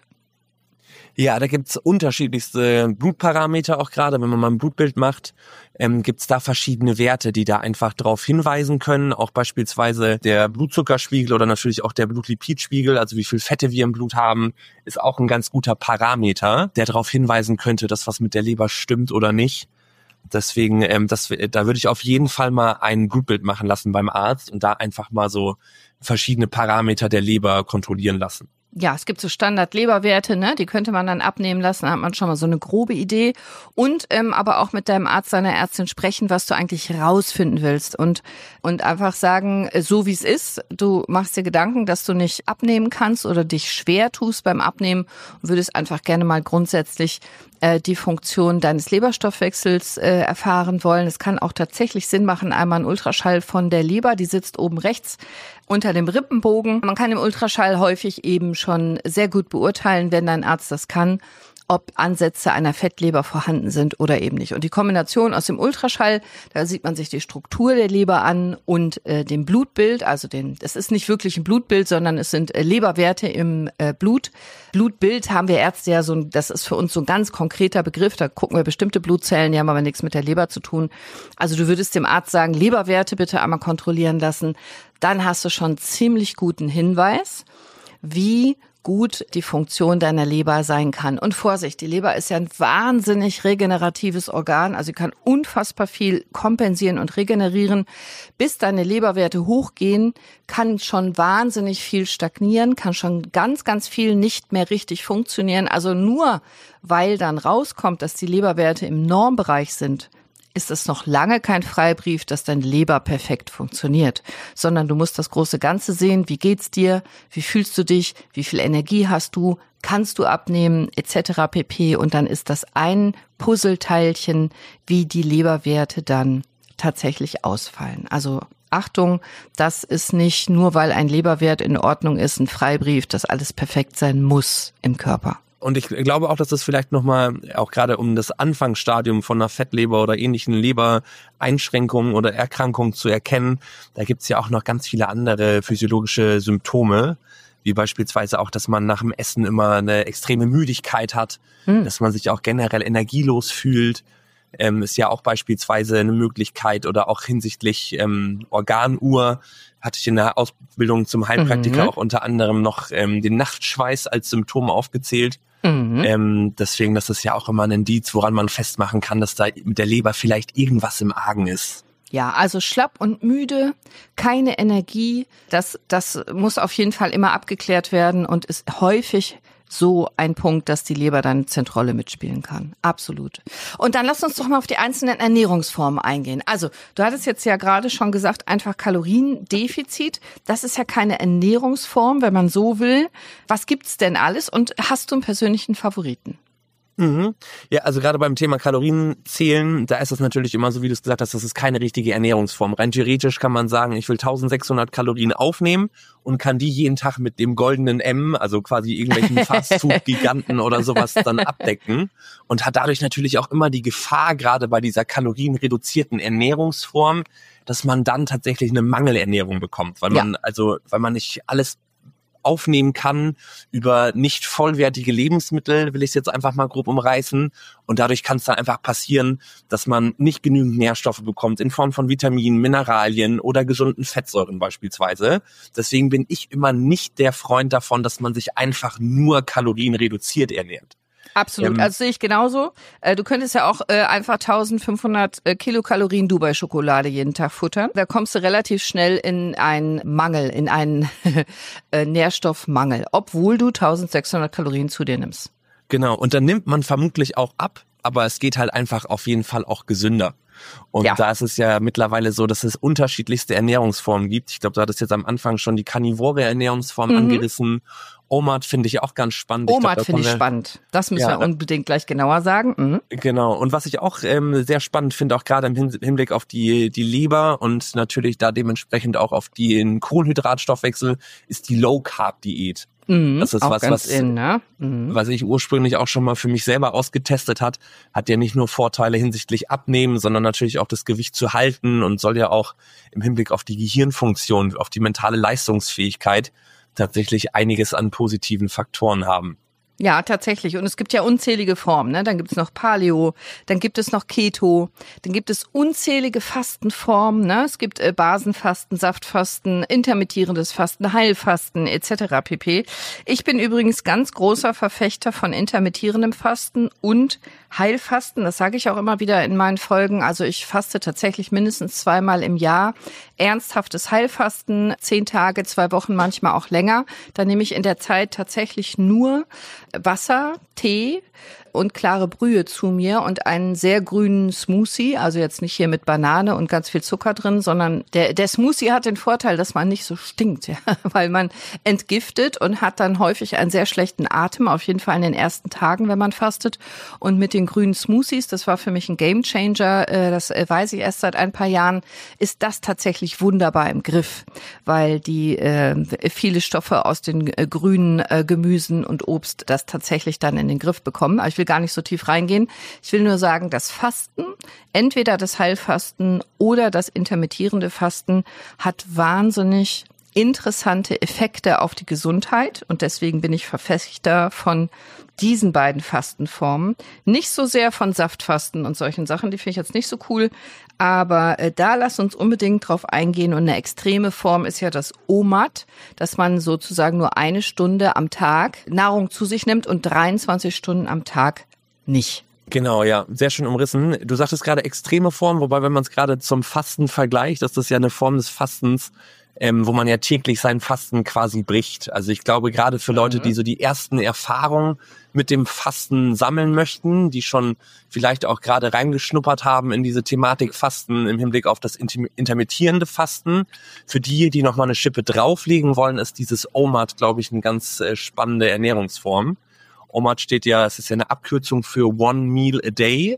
Ja, da gibt's unterschiedlichste Blutparameter, auch gerade wenn man mal ein Blutbild macht, ähm, gibt's da verschiedene Werte, die da einfach darauf hinweisen können, auch beispielsweise der Blutzuckerspiegel oder natürlich auch der Blutlipidspiegel, also wie viel Fette wir im Blut haben, ist auch ein ganz guter Parameter, der darauf hinweisen könnte, dass was mit der Leber stimmt oder nicht. Deswegen, ähm, das, da würde ich auf jeden Fall mal ein Blutbild machen lassen beim Arzt und da einfach mal so verschiedene Parameter der Leber kontrollieren lassen. Ja, es gibt so Standard-Leberwerte, ne? Die könnte man dann abnehmen lassen, da hat man schon mal so eine grobe Idee. Und ähm, aber auch mit deinem Arzt, deiner Ärztin sprechen, was du eigentlich rausfinden willst. Und und einfach sagen, so wie es ist, du machst dir Gedanken, dass du nicht abnehmen kannst oder dich schwer tust beim Abnehmen und würdest einfach gerne mal grundsätzlich äh, die Funktion deines Leberstoffwechsels äh, erfahren wollen. Es kann auch tatsächlich Sinn machen, einmal ein Ultraschall von der Leber, die sitzt oben rechts unter dem Rippenbogen. Man kann im Ultraschall häufig eben schon sehr gut beurteilen, wenn dein Arzt das kann, ob Ansätze einer Fettleber vorhanden sind oder eben nicht. Und die Kombination aus dem Ultraschall, da sieht man sich die Struktur der Leber an und äh, dem Blutbild, also den, es ist nicht wirklich ein Blutbild, sondern es sind äh, Leberwerte im äh, Blut. Blutbild haben wir Ärzte ja so, ein, das ist für uns so ein ganz konkreter Begriff, da gucken wir bestimmte Blutzellen, die haben aber nichts mit der Leber zu tun. Also du würdest dem Arzt sagen, Leberwerte bitte einmal kontrollieren lassen, dann hast du schon ziemlich guten Hinweis, wie gut die Funktion deiner Leber sein kann. Und Vorsicht, die Leber ist ja ein wahnsinnig regeneratives Organ, also sie kann unfassbar viel kompensieren und regenerieren. Bis deine Leberwerte hochgehen, kann schon wahnsinnig viel stagnieren, kann schon ganz, ganz viel nicht mehr richtig funktionieren. Also nur weil dann rauskommt, dass die Leberwerte im Normbereich sind, ist es noch lange kein Freibrief, dass deine Leber perfekt funktioniert, sondern du musst das große Ganze sehen. Wie geht's dir? Wie fühlst du dich? Wie viel Energie hast du? Kannst du abnehmen? Etc. pp. Und dann ist das ein Puzzleteilchen, wie die Leberwerte dann tatsächlich ausfallen. Also Achtung, das ist nicht nur, weil ein Leberwert in Ordnung ist, ein Freibrief, dass alles perfekt sein muss im Körper. Und ich glaube auch, dass das vielleicht nochmal, auch gerade um das Anfangsstadium von einer Fettleber oder ähnlichen Lebereinschränkungen oder Erkrankungen zu erkennen, da gibt's ja auch noch ganz viele andere physiologische Symptome, wie beispielsweise auch, dass man nach dem Essen immer eine extreme Müdigkeit hat, hm. dass man sich auch generell energielos fühlt. Ähm, ist ja auch beispielsweise eine Möglichkeit oder auch hinsichtlich ähm, Organuhr hatte ich in der Ausbildung zum Heilpraktiker mhm. auch unter anderem noch ähm, den Nachtschweiß als Symptom aufgezählt. Mhm. Ähm, deswegen, das ist ja auch immer ein Indiz, woran man festmachen kann, dass da mit der Leber vielleicht irgendwas im Argen ist. Ja, also schlapp und müde, keine Energie, das, das muss auf jeden Fall immer abgeklärt werden und ist häufig so ein Punkt, dass die Leber dann eine Zentrolle mitspielen kann. Absolut. Und dann lass uns doch mal auf die einzelnen Ernährungsformen eingehen. Also, du hattest jetzt ja gerade schon gesagt, einfach Kaloriendefizit. Das ist ja keine Ernährungsform, wenn man so will. Was gibt's denn alles? Und hast du einen persönlichen Favoriten? Mhm. Ja, also gerade beim Thema Kalorienzählen, da ist es natürlich immer so, wie du es gesagt hast, das ist keine richtige Ernährungsform. Rein theoretisch kann man sagen, ich will eintausendsechshundert Kalorien aufnehmen und kann die jeden Tag mit dem goldenen M, also quasi irgendwelchen Fastfood-Giganten oder sowas dann abdecken und hat dadurch natürlich auch immer die Gefahr, gerade bei dieser kalorienreduzierten Ernährungsform, dass man dann tatsächlich eine Mangelernährung bekommt, weil man ja. also, weil man nicht alles aufnehmen kann über nicht vollwertige Lebensmittel, will ich es jetzt einfach mal grob umreißen. Und dadurch kann es dann einfach passieren, dass man nicht genügend Nährstoffe bekommt in Form von Vitaminen, Mineralien oder gesunden Fettsäuren beispielsweise. Deswegen bin ich immer nicht der Freund davon, dass man sich einfach nur kalorienreduziert ernährt. Absolut, ähm, also sehe ich genauso. Du könntest ja auch äh, einfach eintausendfünfhundert äh, Kilokalorien Dubai-Schokolade jeden Tag futtern. Da kommst du relativ schnell in einen Mangel, in einen äh, Nährstoffmangel, obwohl du eintausendsechshundert Kalorien zu dir nimmst. Genau, und dann nimmt man vermutlich auch ab, aber es geht halt einfach auf jeden Fall auch gesünder. Und ja. da ist es ja mittlerweile so, dass es unterschiedlichste Ernährungsformen gibt. Ich glaube, du hattest jetzt am Anfang schon die karnivore Ernährungsform mhm. angerissen. O M A D finde ich auch ganz spannend. O M A D finde ich spannend. Das müssen ja, wir unbedingt gleich genauer sagen. Mhm. Genau. Und was ich auch ähm, sehr spannend finde, auch gerade im Hinblick auf die die Leber und natürlich da dementsprechend auch auf den Kohlenhydratstoffwechsel, ist die Low-Carb-Diät. Mhm, das ist auch was, ganz was, in, ne? mhm. was ich ursprünglich auch schon mal für mich selber ausgetestet hat, hat ja nicht nur Vorteile hinsichtlich Abnehmen, sondern natürlich auch das Gewicht zu halten und soll ja auch im Hinblick auf die Gehirnfunktion, auf die mentale Leistungsfähigkeit tatsächlich einiges an positiven Faktoren haben. Ja, tatsächlich. Und es gibt ja unzählige Formen, ne? Dann gibt es noch Paleo, dann gibt es noch Keto, dann gibt es unzählige Fastenformen, ne? Es gibt äh, Basenfasten, Saftfasten, intermittierendes Fasten, Heilfasten et cetera pp. Ich bin übrigens ganz großer Verfechter von intermittierendem Fasten und Heilfasten. Das sage ich auch immer wieder in meinen Folgen. Also ich faste tatsächlich mindestens zweimal im Jahr. Ernsthaftes Heilfasten, zehn Tage, zwei Wochen, manchmal auch länger. Da nehme ich in der Zeit tatsächlich nur Wasser, Tee, und klare Brühe zu mir und einen sehr grünen Smoothie, also jetzt nicht hier mit Banane und ganz viel Zucker drin, sondern der, der Smoothie hat den Vorteil, dass man nicht so stinkt, ja, weil man entgiftet und hat dann häufig einen sehr schlechten Atem, auf jeden Fall in den ersten Tagen, wenn man fastet. Und mit den grünen Smoothies, das war für mich ein Gamechanger, das weiß ich erst seit ein paar Jahren, ist das tatsächlich wunderbar im Griff, weil die äh, viele Stoffe aus den äh, grünen äh, Gemüsen und Obst das tatsächlich dann in den Griff bekommen. Aber ich will gar nicht so tief reingehen. Ich will nur sagen, das Fasten, entweder das Heilfasten oder das intermittierende Fasten, hat wahnsinnig interessante Effekte auf die Gesundheit. Und deswegen bin ich Verfechter von diesen beiden Fastenformen. Nicht so sehr von Saftfasten und solchen Sachen, die finde ich jetzt nicht so cool. Aber äh, da lass uns unbedingt drauf eingehen. Und eine extreme Form ist ja das O M A D, dass man sozusagen nur eine Stunde am Tag Nahrung zu sich nimmt und dreiundzwanzig Stunden am Tag nicht. Genau, ja, sehr schön umrissen. Du sagtest gerade extreme Form, wobei, wenn man es gerade zum Fasten vergleicht, das ist ja eine Form des Fastens, ähm, wo man ja täglich sein Fasten quasi bricht. Also ich glaube, gerade für Leute, die so die ersten Erfahrungen mit dem Fasten sammeln möchten, die schon vielleicht auch gerade reingeschnuppert haben in diese Thematik Fasten im Hinblick auf das intermittierende Fasten, für die, die nochmal eine Schippe drauflegen wollen, ist dieses O M A D, glaube ich, eine ganz äh, spannende Ernährungsform. O M A D steht ja, es ist ja eine Abkürzung für One Meal a Day.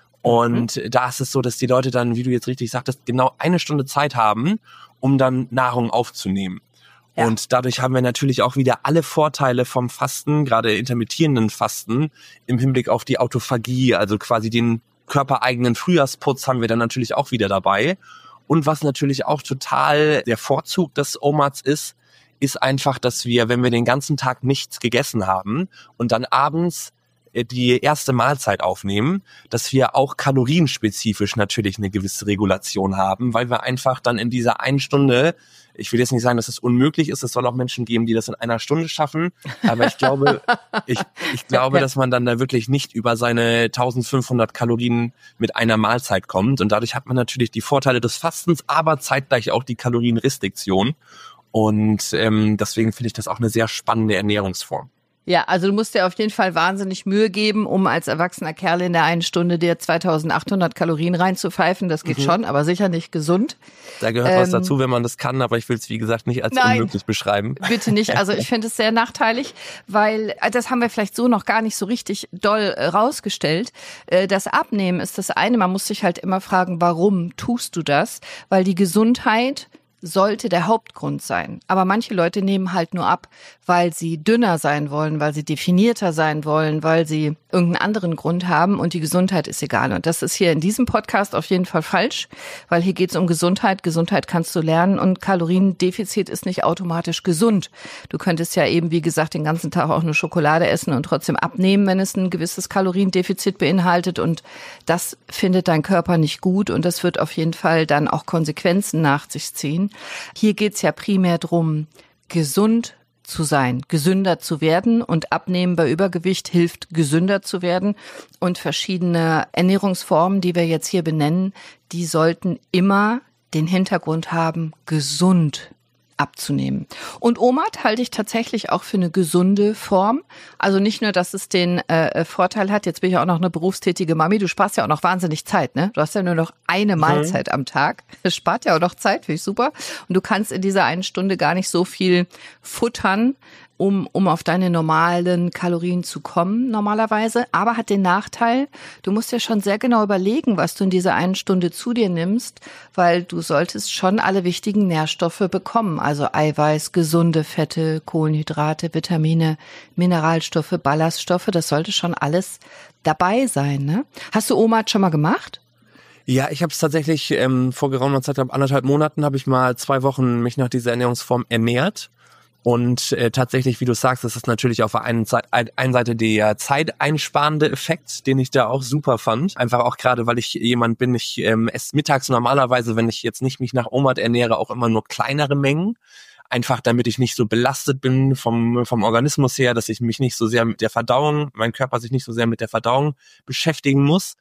Und mhm. da ist es so, dass die Leute dann, wie du jetzt richtig sagtest, genau eine Stunde Zeit haben, um dann Nahrung aufzunehmen. Ja. Und dadurch haben wir natürlich auch wieder alle Vorteile vom Fasten, gerade intermittierenden Fasten, im Hinblick auf die Autophagie, also quasi den körpereigenen Frühjahrsputz haben wir dann natürlich auch wieder dabei. Und was natürlich auch total der Vorzug des O M A Ds ist, ist einfach, dass wir, wenn wir den ganzen Tag nichts gegessen haben und dann abends die erste Mahlzeit aufnehmen, dass wir auch kalorienspezifisch natürlich eine gewisse Regulation haben, weil wir einfach dann in dieser einen Stunde, ich will jetzt nicht sagen, dass es unmöglich ist, es soll auch Menschen geben, die das in einer Stunde schaffen, aber ich glaube, ich, ich glaube, dass man dann da wirklich nicht über seine eintausendfünfhundert Kalorien mit einer Mahlzeit kommt und dadurch hat man natürlich die Vorteile des Fastens, aber zeitgleich auch die Kalorienrestriktion und ähm, deswegen finde ich das auch eine sehr spannende Ernährungsform. Ja, also du musst dir auf jeden Fall wahnsinnig Mühe geben, um als erwachsener Kerl in der einen Stunde dir zweitausendachthundert Kalorien reinzupfeifen. Das geht mhm. schon, aber sicher nicht gesund. Da gehört ähm, was dazu, wenn man das kann, aber ich will es, wie gesagt, nicht als nein, unmöglich beschreiben. Bitte nicht. Also ich finde es sehr nachteilig, weil das haben wir vielleicht so noch gar nicht so richtig doll rausgestellt. Das Abnehmen ist das eine. Man muss sich halt immer fragen, warum tust du das? Weil die Gesundheit sollte der Hauptgrund sein. Aber manche Leute nehmen halt nur ab, weil sie dünner sein wollen, weil sie definierter sein wollen, weil sie irgendeinen anderen Grund haben und die Gesundheit ist egal. Und das ist hier in diesem Podcast auf jeden Fall falsch, weil hier geht es um Gesundheit. Gesundheit kannst du lernen und Kaloriendefizit ist nicht automatisch gesund. Du könntest ja eben, wie gesagt, den ganzen Tag auch eine Schokolade essen und trotzdem abnehmen, wenn es ein gewisses Kaloriendefizit beinhaltet und das findet dein Körper nicht gut und das wird auf jeden Fall dann auch Konsequenzen nach sich ziehen. Hier geht's ja primär drum, gesund zu sein, gesünder zu werden und Abnehmen bei Übergewicht hilft, gesünder zu werden. Und verschiedene Ernährungsformen, die wir jetzt hier benennen, die sollten immer den Hintergrund haben, gesund abzunehmen. Und O M A D halte ich tatsächlich auch für eine gesunde Form. Also nicht nur, dass es den äh, Vorteil hat, jetzt bin ich auch noch eine berufstätige Mami, du sparst ja auch noch wahnsinnig Zeit, ne? Du hast ja nur noch eine Mahlzeit mhm. am Tag. Das spart ja auch noch Zeit, finde ich super. Und du kannst in dieser einen Stunde gar nicht so viel futtern, um um auf deine normalen Kalorien zu kommen normalerweise, aber hat den Nachteil, du musst ja schon sehr genau überlegen, was du in dieser einen Stunde zu dir nimmst, weil du solltest schon alle wichtigen Nährstoffe bekommen, also Eiweiß, gesunde Fette, Kohlenhydrate, Vitamine, Mineralstoffe, Ballaststoffe, das sollte schon alles dabei sein, ne? Hast du O M A D schon mal gemacht? Ja, ich habe es tatsächlich ähm, vor geraumer Zeit, anderthalb Monaten, habe ich mal zwei Wochen mich nach dieser Ernährungsform ernährt. Und äh, tatsächlich, wie du sagst, das ist natürlich auf der einen Seite, einen Seite der zeiteinsparende Effekt, den ich da auch super fand. Einfach auch gerade, weil ich jemand bin, ich ähm, esse mittags normalerweise, wenn ich jetzt nicht mich nach O M A D ernähre, auch immer nur kleinere Mengen. Einfach damit ich nicht so belastet bin vom vom Organismus her, dass ich mich nicht so sehr mit der Verdauung, mein Körper sich nicht so sehr mit der Verdauung beschäftigen muss.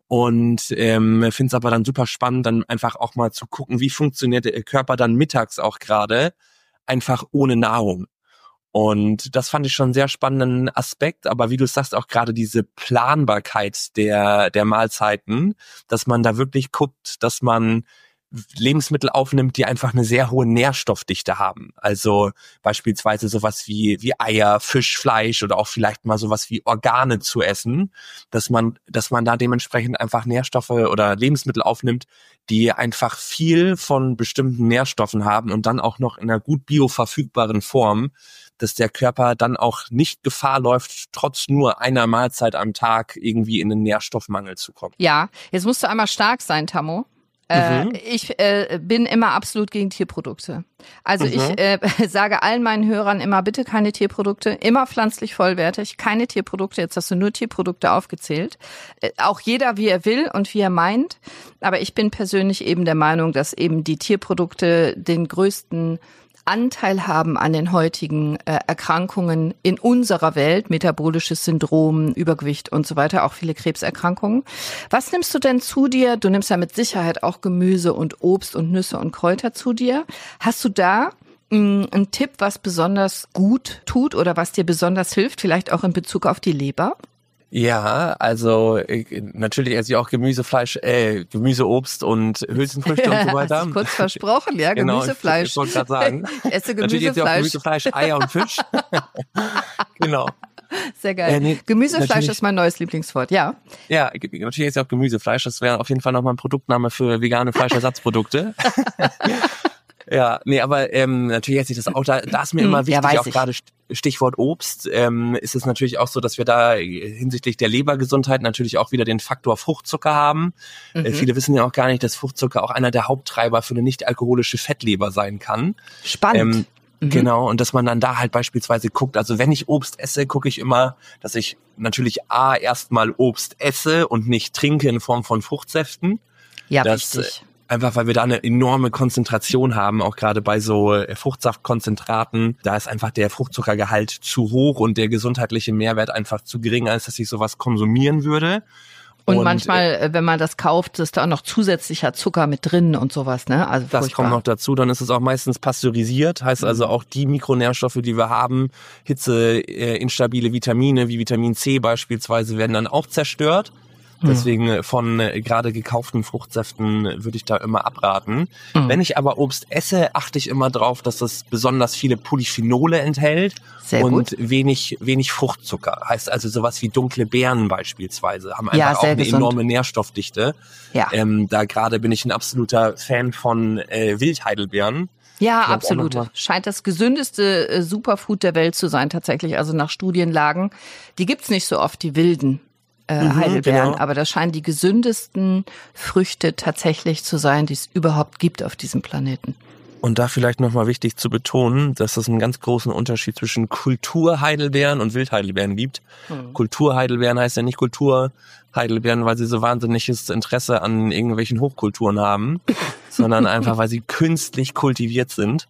Und ähm, finde es aber dann super spannend, dann einfach auch mal zu gucken, wie funktioniert der Körper dann mittags auch gerade, einfach ohne Nahrung. Und das fand ich schon einen sehr spannenden Aspekt, aber wie du sagst, auch gerade diese Planbarkeit der der Mahlzeiten, dass man da wirklich guckt, dass man Lebensmittel aufnimmt, die einfach eine sehr hohe Nährstoffdichte haben. Also beispielsweise sowas wie wie Eier, Fisch, Fleisch oder auch vielleicht mal sowas wie Organe zu essen, dass man dass man da dementsprechend einfach Nährstoffe oder Lebensmittel aufnimmt, die einfach viel von bestimmten Nährstoffen haben und dann auch noch in einer gut bioverfügbaren Form, dass der Körper dann auch nicht Gefahr läuft, trotz nur einer Mahlzeit am Tag irgendwie in einen Nährstoffmangel zu kommen. Ja, jetzt musst du einmal stark sein, Tammo. Äh, mhm. Ich äh, bin immer absolut gegen Tierprodukte. Also mhm. ich äh, sage allen meinen Hörern immer, bitte keine Tierprodukte, immer pflanzlich vollwertig, keine Tierprodukte. Jetzt hast du nur Tierprodukte aufgezählt. Äh, auch jeder, wie er will und wie er meint. Aber ich bin persönlich eben der Meinung, dass eben die Tierprodukte den größten Anteil haben an den heutigen äh, Erkrankungen in unserer Welt, metabolisches Syndrom, Übergewicht und so weiter, auch viele Krebserkrankungen. Was nimmst du denn zu dir? Du nimmst ja mit Sicherheit auch Gemüse und Obst und Nüsse und Kräuter zu dir. Hast du da mh, einen Tipp, was besonders gut tut oder was dir besonders hilft, vielleicht auch in Bezug auf die Leber? Ja, also ich, natürlich esse ich auch Gemüse, Fleisch, äh, Gemüse, Obst und Hülsenfrüchte und so weiter. Hast du kurz versprochen, ja, genau, Gemüse, Fleisch. Ich, ich wollte gerade sagen. Ich esse Gemüse, natürlich esse ich auch Gemüse, Fleisch, Eier und Fisch. Genau. Sehr geil. Äh, nee, Gemüsefleisch ist mein neues Lieblingswort, ja. Ja, natürlich esse ich auch Gemüsefleisch. Das wäre auf jeden Fall nochmal ein Produktname für vegane Fleischersatzprodukte. Ja, nee, aber ähm, natürlich esse ich das auch, da, da ist mir immer wichtig, ja, auch gerade Stichwort Obst, ähm, ist es natürlich auch so, dass wir da hinsichtlich der Lebergesundheit natürlich auch wieder den Faktor Fruchtzucker haben. Mhm. Äh, viele wissen ja auch gar nicht, dass Fruchtzucker auch einer der Haupttreiber für eine nicht-alkoholische Fettleber sein kann. Spannend. Ähm, mhm. Genau, und dass man dann da halt beispielsweise guckt, also wenn ich Obst esse, gucke ich immer, dass ich natürlich A, erstmal Obst esse und nicht trinke in Form von Fruchtsäften. Ja, das, richtig. Einfach, weil wir da eine enorme Konzentration haben, auch gerade bei so Fruchtsaftkonzentraten. Da ist einfach der Fruchtzuckergehalt zu hoch und der gesundheitliche Mehrwert einfach zu gering, als dass ich sowas konsumieren würde. Und, und manchmal, wenn man das kauft, ist da auch noch zusätzlicher Zucker mit drin und sowas, ne? Also das furchtbar. kommt noch dazu. Dann ist es auch meistens pasteurisiert, heißt also auch die Mikronährstoffe, die wir haben, Hitze, äh, instabile Vitamine wie Vitamin C beispielsweise, werden dann auch zerstört. Deswegen von äh, gerade gekauften Fruchtsäften würde ich da immer abraten. Mhm. Wenn ich aber Obst esse, achte ich immer drauf, dass es besonders viele Polyphenole enthält. Sehr und gut. wenig wenig Fruchtzucker. Heißt also sowas wie dunkle Beeren beispielsweise haben einfach ja, auch eine gesund. enorme Nährstoffdichte. Ja. Ähm, da gerade bin ich ein absoluter Fan von äh, Wildheidelbeeren. Ja, absolut. Scheint das gesündeste äh, Superfood der Welt zu sein tatsächlich. Also nach Studienlagen. Die gibt's nicht so oft, die wilden. Äh, mhm, Heidelbeeren, genau. Aber das scheinen die gesündesten Früchte tatsächlich zu sein, die es überhaupt gibt auf diesem Planeten. Und da vielleicht nochmal wichtig zu betonen, dass es einen ganz großen Unterschied zwischen Kulturheidelbeeren und Wildheidelbeeren gibt. Mhm. Kulturheidelbeeren heißt ja nicht Kulturheidelbeeren, weil sie so wahnsinniges Interesse an irgendwelchen Hochkulturen haben, sondern einfach, weil sie künstlich kultiviert sind.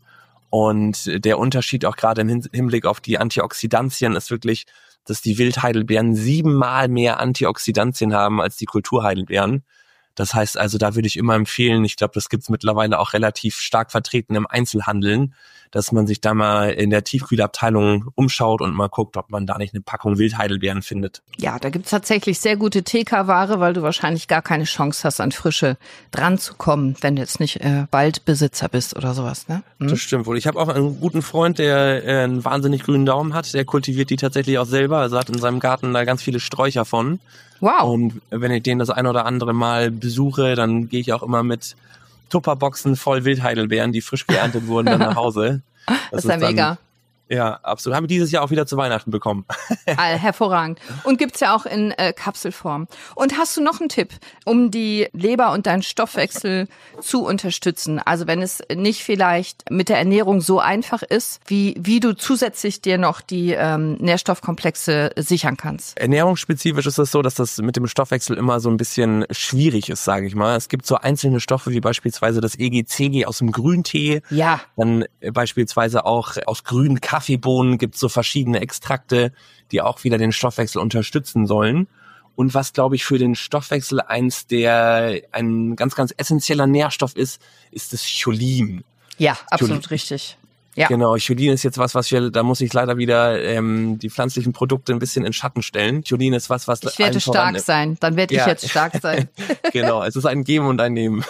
Und der Unterschied auch gerade im Hinblick auf die Antioxidantien ist wirklich, dass die Wildheidelbeeren siebenmal mehr Antioxidantien haben als die Kulturheidelbeeren. Das heißt also, da würde ich immer empfehlen, ich glaube, das gibt's mittlerweile auch relativ stark vertreten im Einzelhandeln, dass man sich da mal in der Tiefkühlabteilung umschaut und mal guckt, ob man da nicht eine Packung Wildheidelbeeren findet. Ja, da gibt's tatsächlich sehr gute T K-Ware, weil du wahrscheinlich gar keine Chance hast, an Frische dran zu kommen, wenn du jetzt nicht äh, Waldbesitzer bist oder sowas, ne? Hm? Das stimmt wohl. Ich habe auch einen guten Freund, der äh, einen wahnsinnig grünen Daumen hat, der kultiviert die tatsächlich auch selber, also hat in seinem Garten da ganz viele Sträucher von. Wow. Und wenn ich den das ein oder andere Mal besuche, dann gehe ich auch immer mit Tupperboxen voll Wildheidelbeeren, die frisch geerntet wurden, dann nach Hause. Das, das ist ja dann, mega. Ja, absolut. Haben wir dieses Jahr auch wieder zu Weihnachten bekommen. All, hervorragend. Und gibt's ja auch in äh, Kapselform. Und hast du noch einen Tipp, um die Leber und deinen Stoffwechsel zu unterstützen? Also wenn es nicht vielleicht mit der Ernährung so einfach ist, wie wie du zusätzlich dir noch die ähm, Nährstoffkomplexe sichern kannst? Ernährungsspezifisch ist es so, dass das mit dem Stoffwechsel immer so ein bisschen schwierig ist, sage ich mal. Es gibt so einzelne Stoffe wie beispielsweise das E G C G aus dem Grüntee. Ja. Dann äh, beispielsweise auch aus grünen Kaffeebohnen gibt es so verschiedene Extrakte, die auch wieder den Stoffwechsel unterstützen sollen. Und was, glaube ich, für den Stoffwechsel eins der ein ganz, ganz essentieller Nährstoff ist, ist das Cholin. Ja, absolut Cholin. Richtig. Ja. Genau, Cholin ist jetzt was, was wir, da muss ich leider wieder ähm, die pflanzlichen Produkte ein bisschen in Schatten stellen. Cholin ist was, was ich werde stark sein, dann werde ich ja. jetzt stark sein. Genau, es ist ein Geben und ein Nehmen.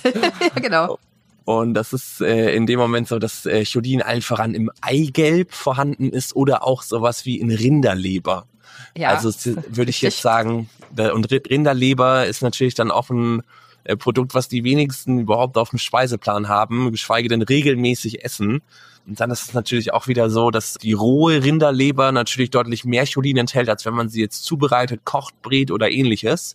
Ja, genau. Und das ist äh, in dem Moment so, dass äh, Cholin allen voran im Eigelb vorhanden ist oder auch sowas wie in Rinderleber. Ja, also würde ich jetzt sagen, und Rinderleber ist natürlich dann auch ein äh, Produkt, was die wenigsten überhaupt auf dem Speiseplan haben, geschweige denn regelmäßig essen. Und dann ist es natürlich auch wieder so, dass die rohe Rinderleber natürlich deutlich mehr Cholin enthält, als wenn man sie jetzt zubereitet, kocht, brät oder ähnliches.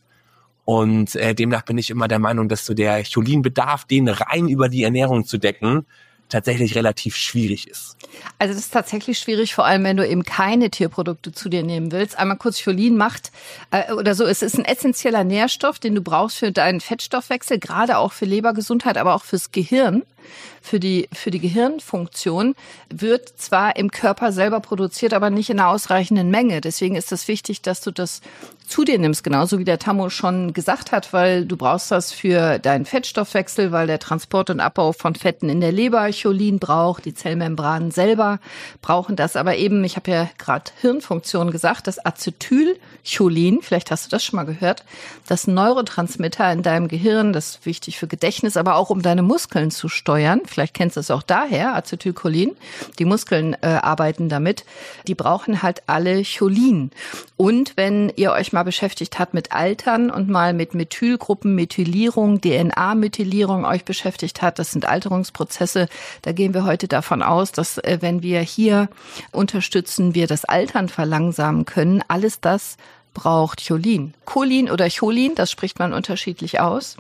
Und äh, demnach bin ich immer der Meinung, dass so der Cholinbedarf, den rein über die Ernährung zu decken, tatsächlich relativ schwierig ist. Also das ist tatsächlich schwierig, vor allem wenn du eben keine Tierprodukte zu dir nehmen willst. Einmal kurz, Cholin macht äh, oder so, es ist ein essentieller Nährstoff, den du brauchst für deinen Fettstoffwechsel, gerade auch für Lebergesundheit, aber auch fürs Gehirn. Für die, für die Gehirnfunktion, wird zwar im Körper selber produziert, aber nicht in einer ausreichenden Menge. Deswegen ist es wichtig, dass du das zu dir nimmst, genauso wie der Tammo schon gesagt hat, weil du brauchst das für deinen Fettstoffwechsel, weil der Transport und Abbau von Fetten in der Leber Cholin braucht. Die Zellmembranen selber brauchen das. Aber eben, ich habe ja gerade Hirnfunktion gesagt, das Acetylcholin, vielleicht hast du das schon mal gehört, das Neurotransmitter in deinem Gehirn, das ist wichtig für Gedächtnis, aber auch um deine Muskeln zu steuern. Vielleicht kennst du es auch daher, Acetylcholin. Die Muskeln äh, arbeiten damit. Die brauchen halt alle Cholin. Und wenn ihr euch mal beschäftigt habt mit Altern und mal mit Methylgruppen, Methylierung, D N A-Methylierung euch beschäftigt hat, das sind Alterungsprozesse. Da gehen wir heute davon aus, dass äh, wenn wir hier unterstützen, wir das Altern verlangsamen können. Alles das braucht Cholin. Cholin oder Cholin, das spricht man unterschiedlich aus.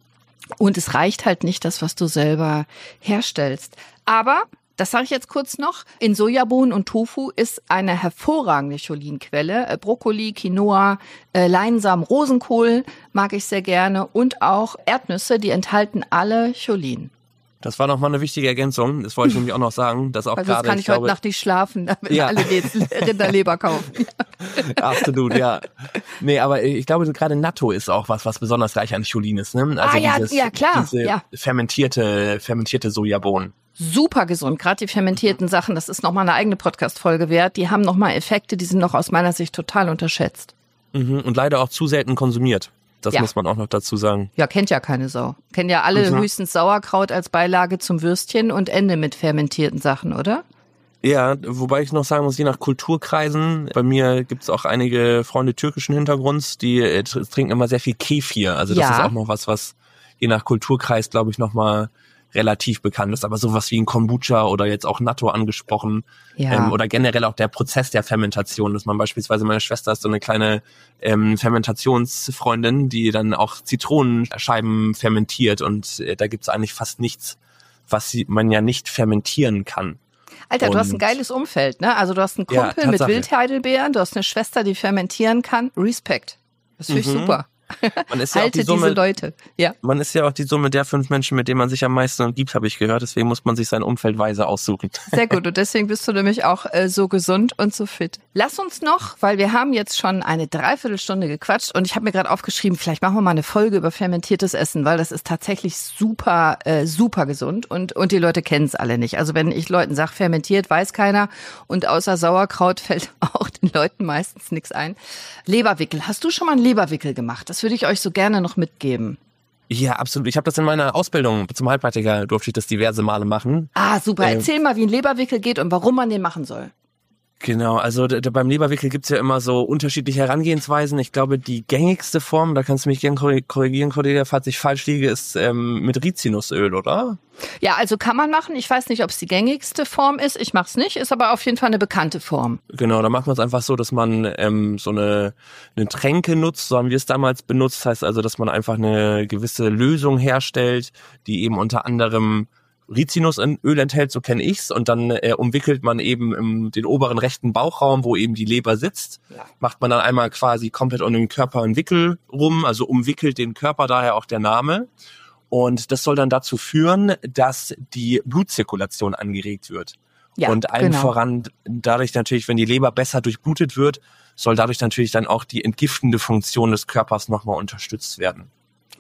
Und es reicht halt nicht das, was du selber herstellst. Aber, das sage ich jetzt kurz noch, in Sojabohnen und Tofu ist eine hervorragende Cholinquelle. Äh, Brokkoli, Quinoa, äh, Leinsamen, Rosenkohl mag ich sehr gerne. Und auch Erdnüsse, die enthalten alle Cholin. Das war nochmal eine wichtige Ergänzung. Das wollte ich nämlich auch noch sagen. Dass auch Weil sonst gerade, kann ich, ich heute glaube, Nacht nicht schlafen, damit ja. alle jetzt Rinderleber kaufen. Absolut, ja. Nee, aber ich glaube, gerade Natto ist auch was, was besonders reich an Cholin ist. Ne? Also ah ja, dieses, ja klar. diese ja. fermentierte, fermentierte Sojabohnen. Super gesund, gerade die fermentierten Sachen, das ist nochmal eine eigene Podcast-Folge wert. Die haben nochmal Effekte, die sind noch aus meiner Sicht total unterschätzt. Mhm, und leider auch zu selten konsumiert. Das ja. muss man auch noch dazu sagen. Ja, kennt ja keine Sau. Kennen ja alle mhm. höchstens Sauerkraut als Beilage zum Würstchen und Ende mit fermentierten Sachen, oder? Ja, wobei ich noch sagen muss, je nach Kulturkreisen, bei mir gibt's auch einige Freunde türkischen Hintergrunds, die äh, trinken immer sehr viel Kefir. Also das ja. ist auch noch was, was je nach Kulturkreis, glaube ich, nochmal relativ bekannt ist, aber sowas wie ein Kombucha oder jetzt auch Natto angesprochen ja. ähm, oder generell auch der Prozess der Fermentation, dass man beispielsweise, meine Schwester ist so eine kleine ähm, Fermentationsfreundin, die dann auch Zitronenscheiben fermentiert und äh, da gibt's eigentlich fast nichts, was sie, man ja nicht fermentieren kann. Alter, und du hast ein geiles Umfeld, ne? Also du hast einen Kumpel ja, mit Wildheidelbeeren, du hast eine Schwester, die fermentieren kann. Respekt. Das finde ich mhm. super. Man ist ja Halte auch die Summe, diese Leute. Ja. Man ist ja auch die Summe der fünf Menschen, mit denen man sich am meisten umgibt, habe ich gehört. Deswegen muss man sich sein Umfeld weise aussuchen. Sehr gut. Und deswegen bist du nämlich auch äh, so gesund und so fit. Lass uns noch, weil wir haben jetzt schon eine Dreiviertelstunde gequatscht und ich habe mir gerade aufgeschrieben, vielleicht machen wir mal eine Folge über fermentiertes Essen, weil das ist tatsächlich super, äh, super gesund und und die Leute kennen es alle nicht. Also wenn ich Leuten sage, fermentiert, weiß keiner und außer Sauerkraut fällt auch den Leuten meistens nichts ein. Leberwickel. Hast du schon mal einen Leberwickel gemacht? Das würde ich euch so gerne noch mitgeben. Ja, absolut. Ich habe das in meiner Ausbildung zum Heilpraktiker, durfte ich das diverse Male machen. Ah, super. Erzähl äh, mal, wie ein Leberwickel geht und warum man den machen soll. Genau, also d- d- beim Leberwickel gibt's ja immer so unterschiedliche Herangehensweisen. Ich glaube, die gängigste Form, da kannst du mich gerne korrigieren, Cordelia, falls ich falsch liege, ist ähm, mit Rizinusöl, oder? Ja, also kann man machen. Ich weiß nicht, ob es die gängigste Form ist. Ich mach's nicht, ist aber auf jeden Fall eine bekannte Form. Genau, da macht man es einfach so, dass man ähm, so eine, eine Tränke nutzt, so haben wir es damals benutzt. Heißt also, dass man einfach eine gewisse Lösung herstellt, die eben unter anderem Rizinusöl enthält, so kenne ich's, und dann äh, umwickelt man eben im, den oberen rechten Bauchraum, wo eben die Leber sitzt, ja. macht man dann einmal quasi komplett um den Körper einen Wickel rum, also umwickelt den Körper, daher auch der Name. Und das soll dann dazu führen, dass die Blutzirkulation angeregt wird. Ja, und allen genau. voran, dadurch natürlich, wenn die Leber besser durchblutet wird, soll dadurch natürlich dann auch die entgiftende Funktion des Körpers nochmal unterstützt werden.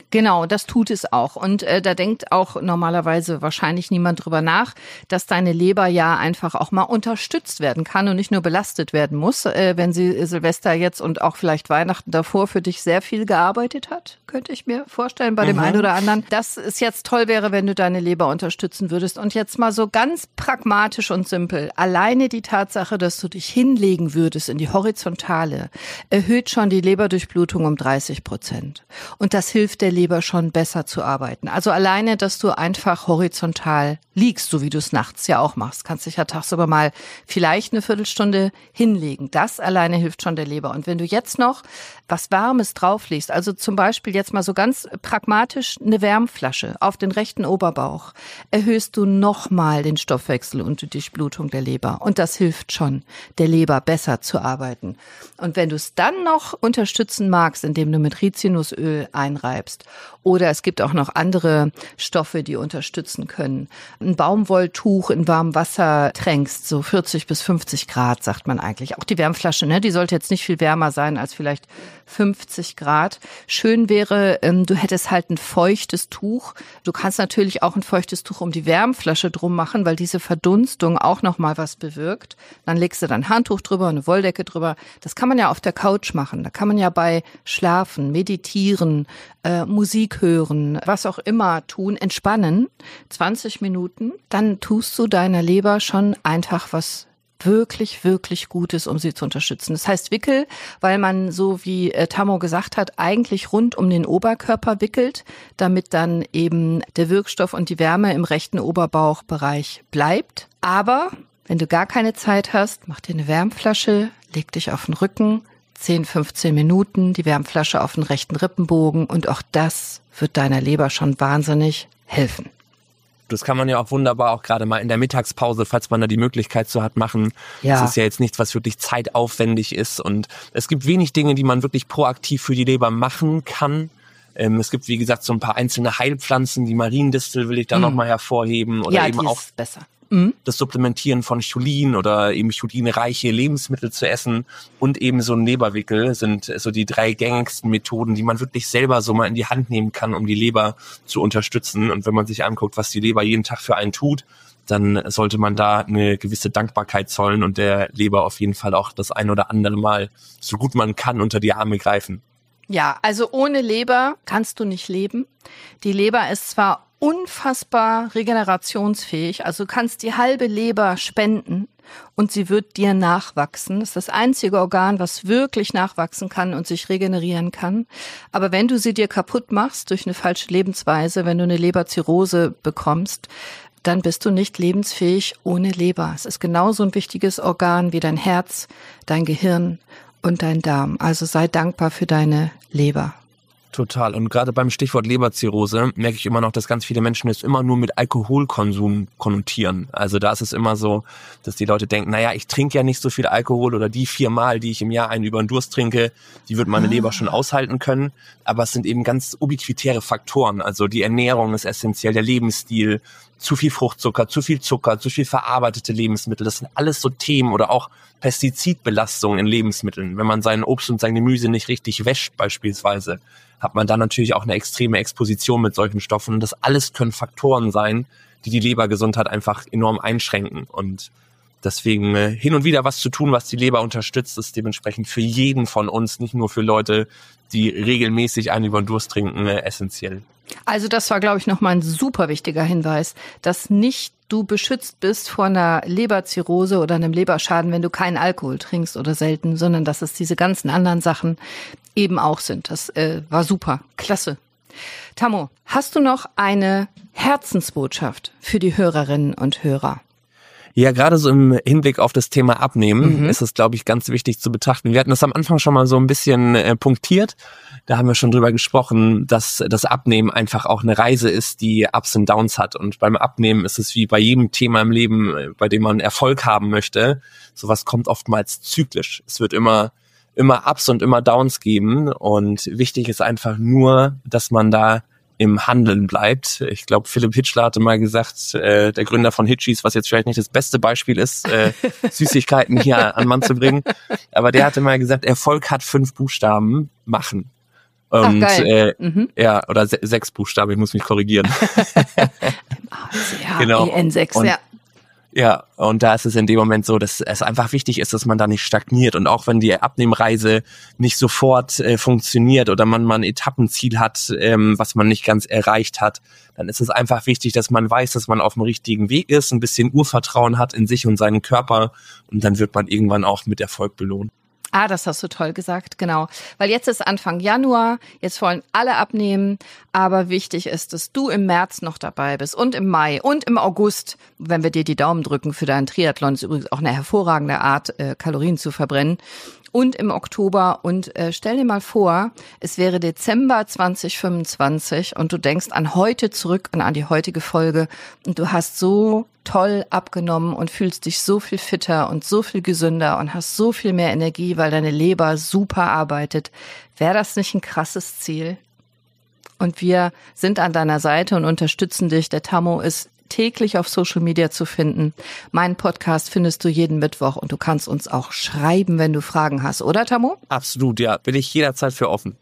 Genau, das tut es auch. Und äh, da denkt auch normalerweise wahrscheinlich niemand drüber nach, dass deine Leber ja einfach auch mal unterstützt werden kann und nicht nur belastet werden muss, äh, wenn sie Silvester jetzt und auch vielleicht Weihnachten davor für dich sehr viel gearbeitet hat, könnte ich mir vorstellen, bei dem mhm. einen oder anderen. Dass es jetzt toll wäre, wenn du deine Leber unterstützen würdest. Und jetzt mal so ganz pragmatisch und simpel. Alleine die Tatsache, dass du dich hinlegen würdest in die Horizontale, erhöht schon die Leberdurchblutung um dreißig Prozent. Und das hilft der Leber schon besser zu arbeiten. Also alleine, dass du einfach horizontal liegst, so wie du es nachts ja auch machst. Kannst dich ja tagsüber mal vielleicht eine Viertelstunde hinlegen. Das alleine hilft schon der Leber. Und wenn du jetzt noch was Warmes drauflegst, also zum Beispiel jetzt mal so ganz pragmatisch eine Wärmflasche auf den rechten Oberbauch, erhöhst du nochmal den Stoffwechsel und die Durchblutung der Leber. Und das hilft schon, der Leber besser zu arbeiten. Und wenn du es dann noch unterstützen magst, indem du mit Rizinusöl einreibst, oder es gibt auch noch andere Stoffe, die unterstützen können. Ein Baumwolltuch in warmem Wasser tränkst, so vierzig bis fünfzig Grad, sagt man eigentlich. Auch die Wärmflasche, ne, die sollte jetzt nicht viel wärmer sein als vielleicht fünfzig Grad. Schön wäre, ähm, du hättest halt ein feuchtes Tuch. Du kannst natürlich auch ein feuchtes Tuch um die Wärmflasche drum machen, weil diese Verdunstung auch noch mal was bewirkt. Dann legst du dann ein Handtuch drüber, eine Wolldecke drüber. Das kann man ja auf der Couch machen. Da kann man ja bei Schlafen, Meditieren, äh, Musik hören, was auch immer tun, entspannen, zwanzig Minuten, dann tust du deiner Leber schon einfach was wirklich, wirklich Gutes, um sie zu unterstützen. Das heißt Wickel, weil man, so wie äh, Tammo gesagt hat, eigentlich rund um den Oberkörper wickelt, damit dann eben der Wirkstoff und die Wärme im rechten Oberbauchbereich bleibt. Aber wenn du gar keine Zeit hast, mach dir eine Wärmflasche, leg dich auf den Rücken, zehn, fünfzehn Minuten, die Wärmflasche auf den rechten Rippenbogen und auch das wird deiner Leber schon wahnsinnig helfen. Das kann man ja auch wunderbar auch gerade mal in der Mittagspause, falls man da die Möglichkeit so hat, machen. Ja. Das ist ja jetzt nichts, was wirklich zeitaufwendig ist und es gibt wenig Dinge, die man wirklich proaktiv für die Leber machen kann. Ähm, es gibt, wie gesagt, so ein paar einzelne Heilpflanzen, die Mariendistel will ich da mm. nochmal hervorheben oder ja, eben die auch ist besser. Mhm. Das Supplementieren von Cholin oder eben cholinreiche Lebensmittel zu essen und eben so ein Leberwickel sind so die drei gängigsten Methoden, die man wirklich selber so mal in die Hand nehmen kann, um die Leber zu unterstützen. Und wenn man sich anguckt, was die Leber jeden Tag für einen tut, dann sollte man da eine gewisse Dankbarkeit zollen und der Leber auf jeden Fall auch das ein oder andere Mal, so gut man kann, unter die Arme greifen. Ja, also ohne Leber kannst du nicht leben. Die Leber ist zwar unfassbar regenerationsfähig, also du kannst die halbe Leber spenden und sie wird dir nachwachsen. Das ist das einzige Organ, was wirklich nachwachsen kann und sich regenerieren kann. Aber wenn du sie dir kaputt machst durch eine falsche Lebensweise, wenn du eine Leberzirrhose bekommst, dann bist du nicht lebensfähig ohne Leber. Es ist genauso ein wichtiges Organ wie dein Herz, dein Gehirn und dein Darm. Also sei dankbar für deine Leber. Total. Und gerade beim Stichwort Leberzirrhose merke ich immer noch, dass ganz viele Menschen es immer nur mit Alkoholkonsum konnotieren. Also da ist es immer so, dass die Leute denken, naja, ich trinke ja nicht so viel Alkohol oder die viermal, die ich im Jahr einen über den Durst trinke, die wird meine ah. Leber schon aushalten können. Aber es sind eben ganz ubiquitäre Faktoren. Also die Ernährung ist essentiell, der Lebensstil, zu viel Fruchtzucker, zu viel Zucker, zu viel verarbeitete Lebensmittel. Das sind alles so Themen oder auch Pestizidbelastung in Lebensmitteln. Wenn man sein Obst und sein Gemüse nicht richtig wäscht beispielsweise, hat man dann natürlich auch eine extreme Exposition mit solchen Stoffen. Und das alles können Faktoren sein, die die Lebergesundheit einfach enorm einschränken. Und deswegen äh, hin und wieder was zu tun, was die Leber unterstützt, ist dementsprechend für jeden von uns, nicht nur für Leute, die regelmäßig einen über den Durst trinken, äh, essentiell. Also das war, glaube ich, nochmal ein super wichtiger Hinweis, dass nicht du beschützt bist vor einer Leberzirrhose oder einem Leberschaden, wenn du keinen Alkohol trinkst oder selten, sondern dass es diese ganzen anderen Sachen eben auch sind. Das äh, war super, klasse. Tammo, hast du noch eine Herzensbotschaft für die Hörerinnen und Hörer? Ja, gerade so im Hinblick auf das Thema Abnehmen mhm. ist es, glaube ich, ganz wichtig zu betrachten. Wir hatten das am Anfang schon mal so ein bisschen äh, punktiert. Da haben wir schon drüber gesprochen, dass das Abnehmen einfach auch eine Reise ist, die Ups und Downs hat. Und beim Abnehmen ist es wie bei jedem Thema im Leben, bei dem man Erfolg haben möchte. Sowas kommt oftmals zyklisch. Es wird immer immer Ups und immer Downs geben. Und wichtig ist einfach nur, dass man da im Handeln bleibt. Ich glaube, Philipp Hitchler hatte mal gesagt, äh, der Gründer von Hitchies, was jetzt vielleicht nicht das beste Beispiel ist, äh, Süßigkeiten hier an Mann zu bringen, aber der hatte mal gesagt, Erfolg hat fünf Buchstaben, machen. Und Ach, geil. Äh, mhm. ja, oder se sechs Buchstaben, ich muss mich korrigieren. ja, genau. E N sechs, und, ja. Ja, und da ist es in dem Moment so, dass es einfach wichtig ist, dass man da nicht stagniert. Und auch wenn die Abnehmreise nicht sofort äh, funktioniert oder man mal ein Etappenziel hat, ähm, was man nicht ganz erreicht hat, dann ist es einfach wichtig, dass man weiß, dass man auf dem richtigen Weg ist, ein bisschen Urvertrauen hat in sich und seinen Körper. Und dann wird man irgendwann auch mit Erfolg belohnt. Ah, das hast du toll gesagt, genau. Weil jetzt ist Anfang Januar, jetzt wollen alle abnehmen, aber wichtig ist, dass du im März noch dabei bist und im Mai und im August, wenn wir dir die Daumen drücken für deinen Triathlon, ist übrigens auch eine hervorragende Art, äh, Kalorien zu verbrennen. Und im Oktober und äh, stell dir mal vor, es wäre Dezember zwanzig fünfundzwanzig und du denkst an heute zurück, an, an die heutige Folge und du hast so toll abgenommen und fühlst dich so viel fitter und so viel gesünder und hast so viel mehr Energie, weil deine Leber super arbeitet. Wäre das nicht ein krasses Ziel? Und wir sind an deiner Seite und unterstützen dich. Der Tammo ist täglich auf Social Media zu finden. Meinen Podcast findest du jeden Mittwoch und du kannst uns auch schreiben, wenn du Fragen hast, oder Tammo? Absolut, ja. Bin ich jederzeit für offen.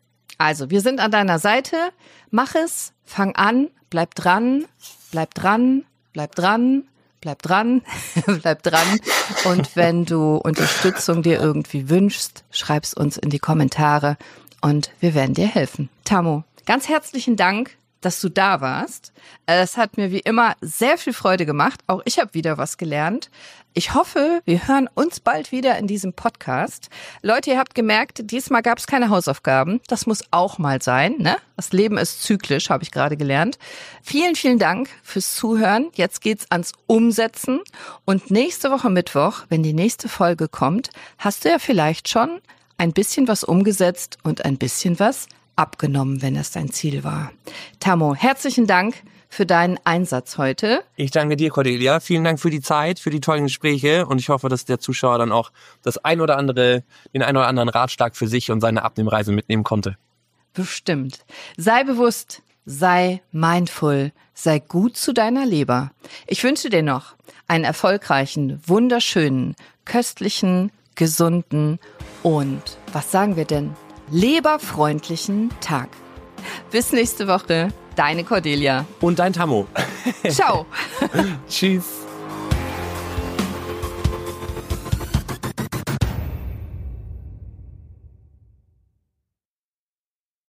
Also, wir sind an deiner Seite. Mach es, fang an, bleib dran, bleib dran, bleib dran, bleib dran, bleib dran. Und wenn du Unterstützung dir irgendwie wünschst, schreib's uns in die Kommentare und wir werden dir helfen. Tammo, ganz herzlichen Dank, dass du da warst. Es hat mir wie immer sehr viel Freude gemacht. Auch ich habe wieder was gelernt. Ich hoffe, wir hören uns bald wieder in diesem Podcast. Leute, ihr habt gemerkt, diesmal gab es keine Hausaufgaben. Das muss auch mal sein, ne? Das Leben ist zyklisch, habe ich gerade gelernt. Vielen, vielen Dank fürs Zuhören. Jetzt geht's ans Umsetzen. Und nächste Woche Mittwoch, wenn die nächste Folge kommt, hast du ja vielleicht schon ein bisschen was umgesetzt und ein bisschen was abgenommen, wenn es dein Ziel war. Tammo, herzlichen Dank für deinen Einsatz heute. Ich danke dir, Cordelia. Vielen Dank für die Zeit, für die tollen Gespräche und ich hoffe, dass der Zuschauer dann auch das ein oder andere, den ein oder anderen Ratschlag für sich und seine Abnehmreise mitnehmen konnte. Bestimmt. Sei bewusst, sei mindful, sei gut zu deiner Leber. Ich wünsche dir noch einen erfolgreichen, wunderschönen, köstlichen, gesunden und, was sagen wir denn, leberfreundlichen Tag. Bis nächste Woche, deine Cordelia. Und dein Tammo. Ciao. Tschüss.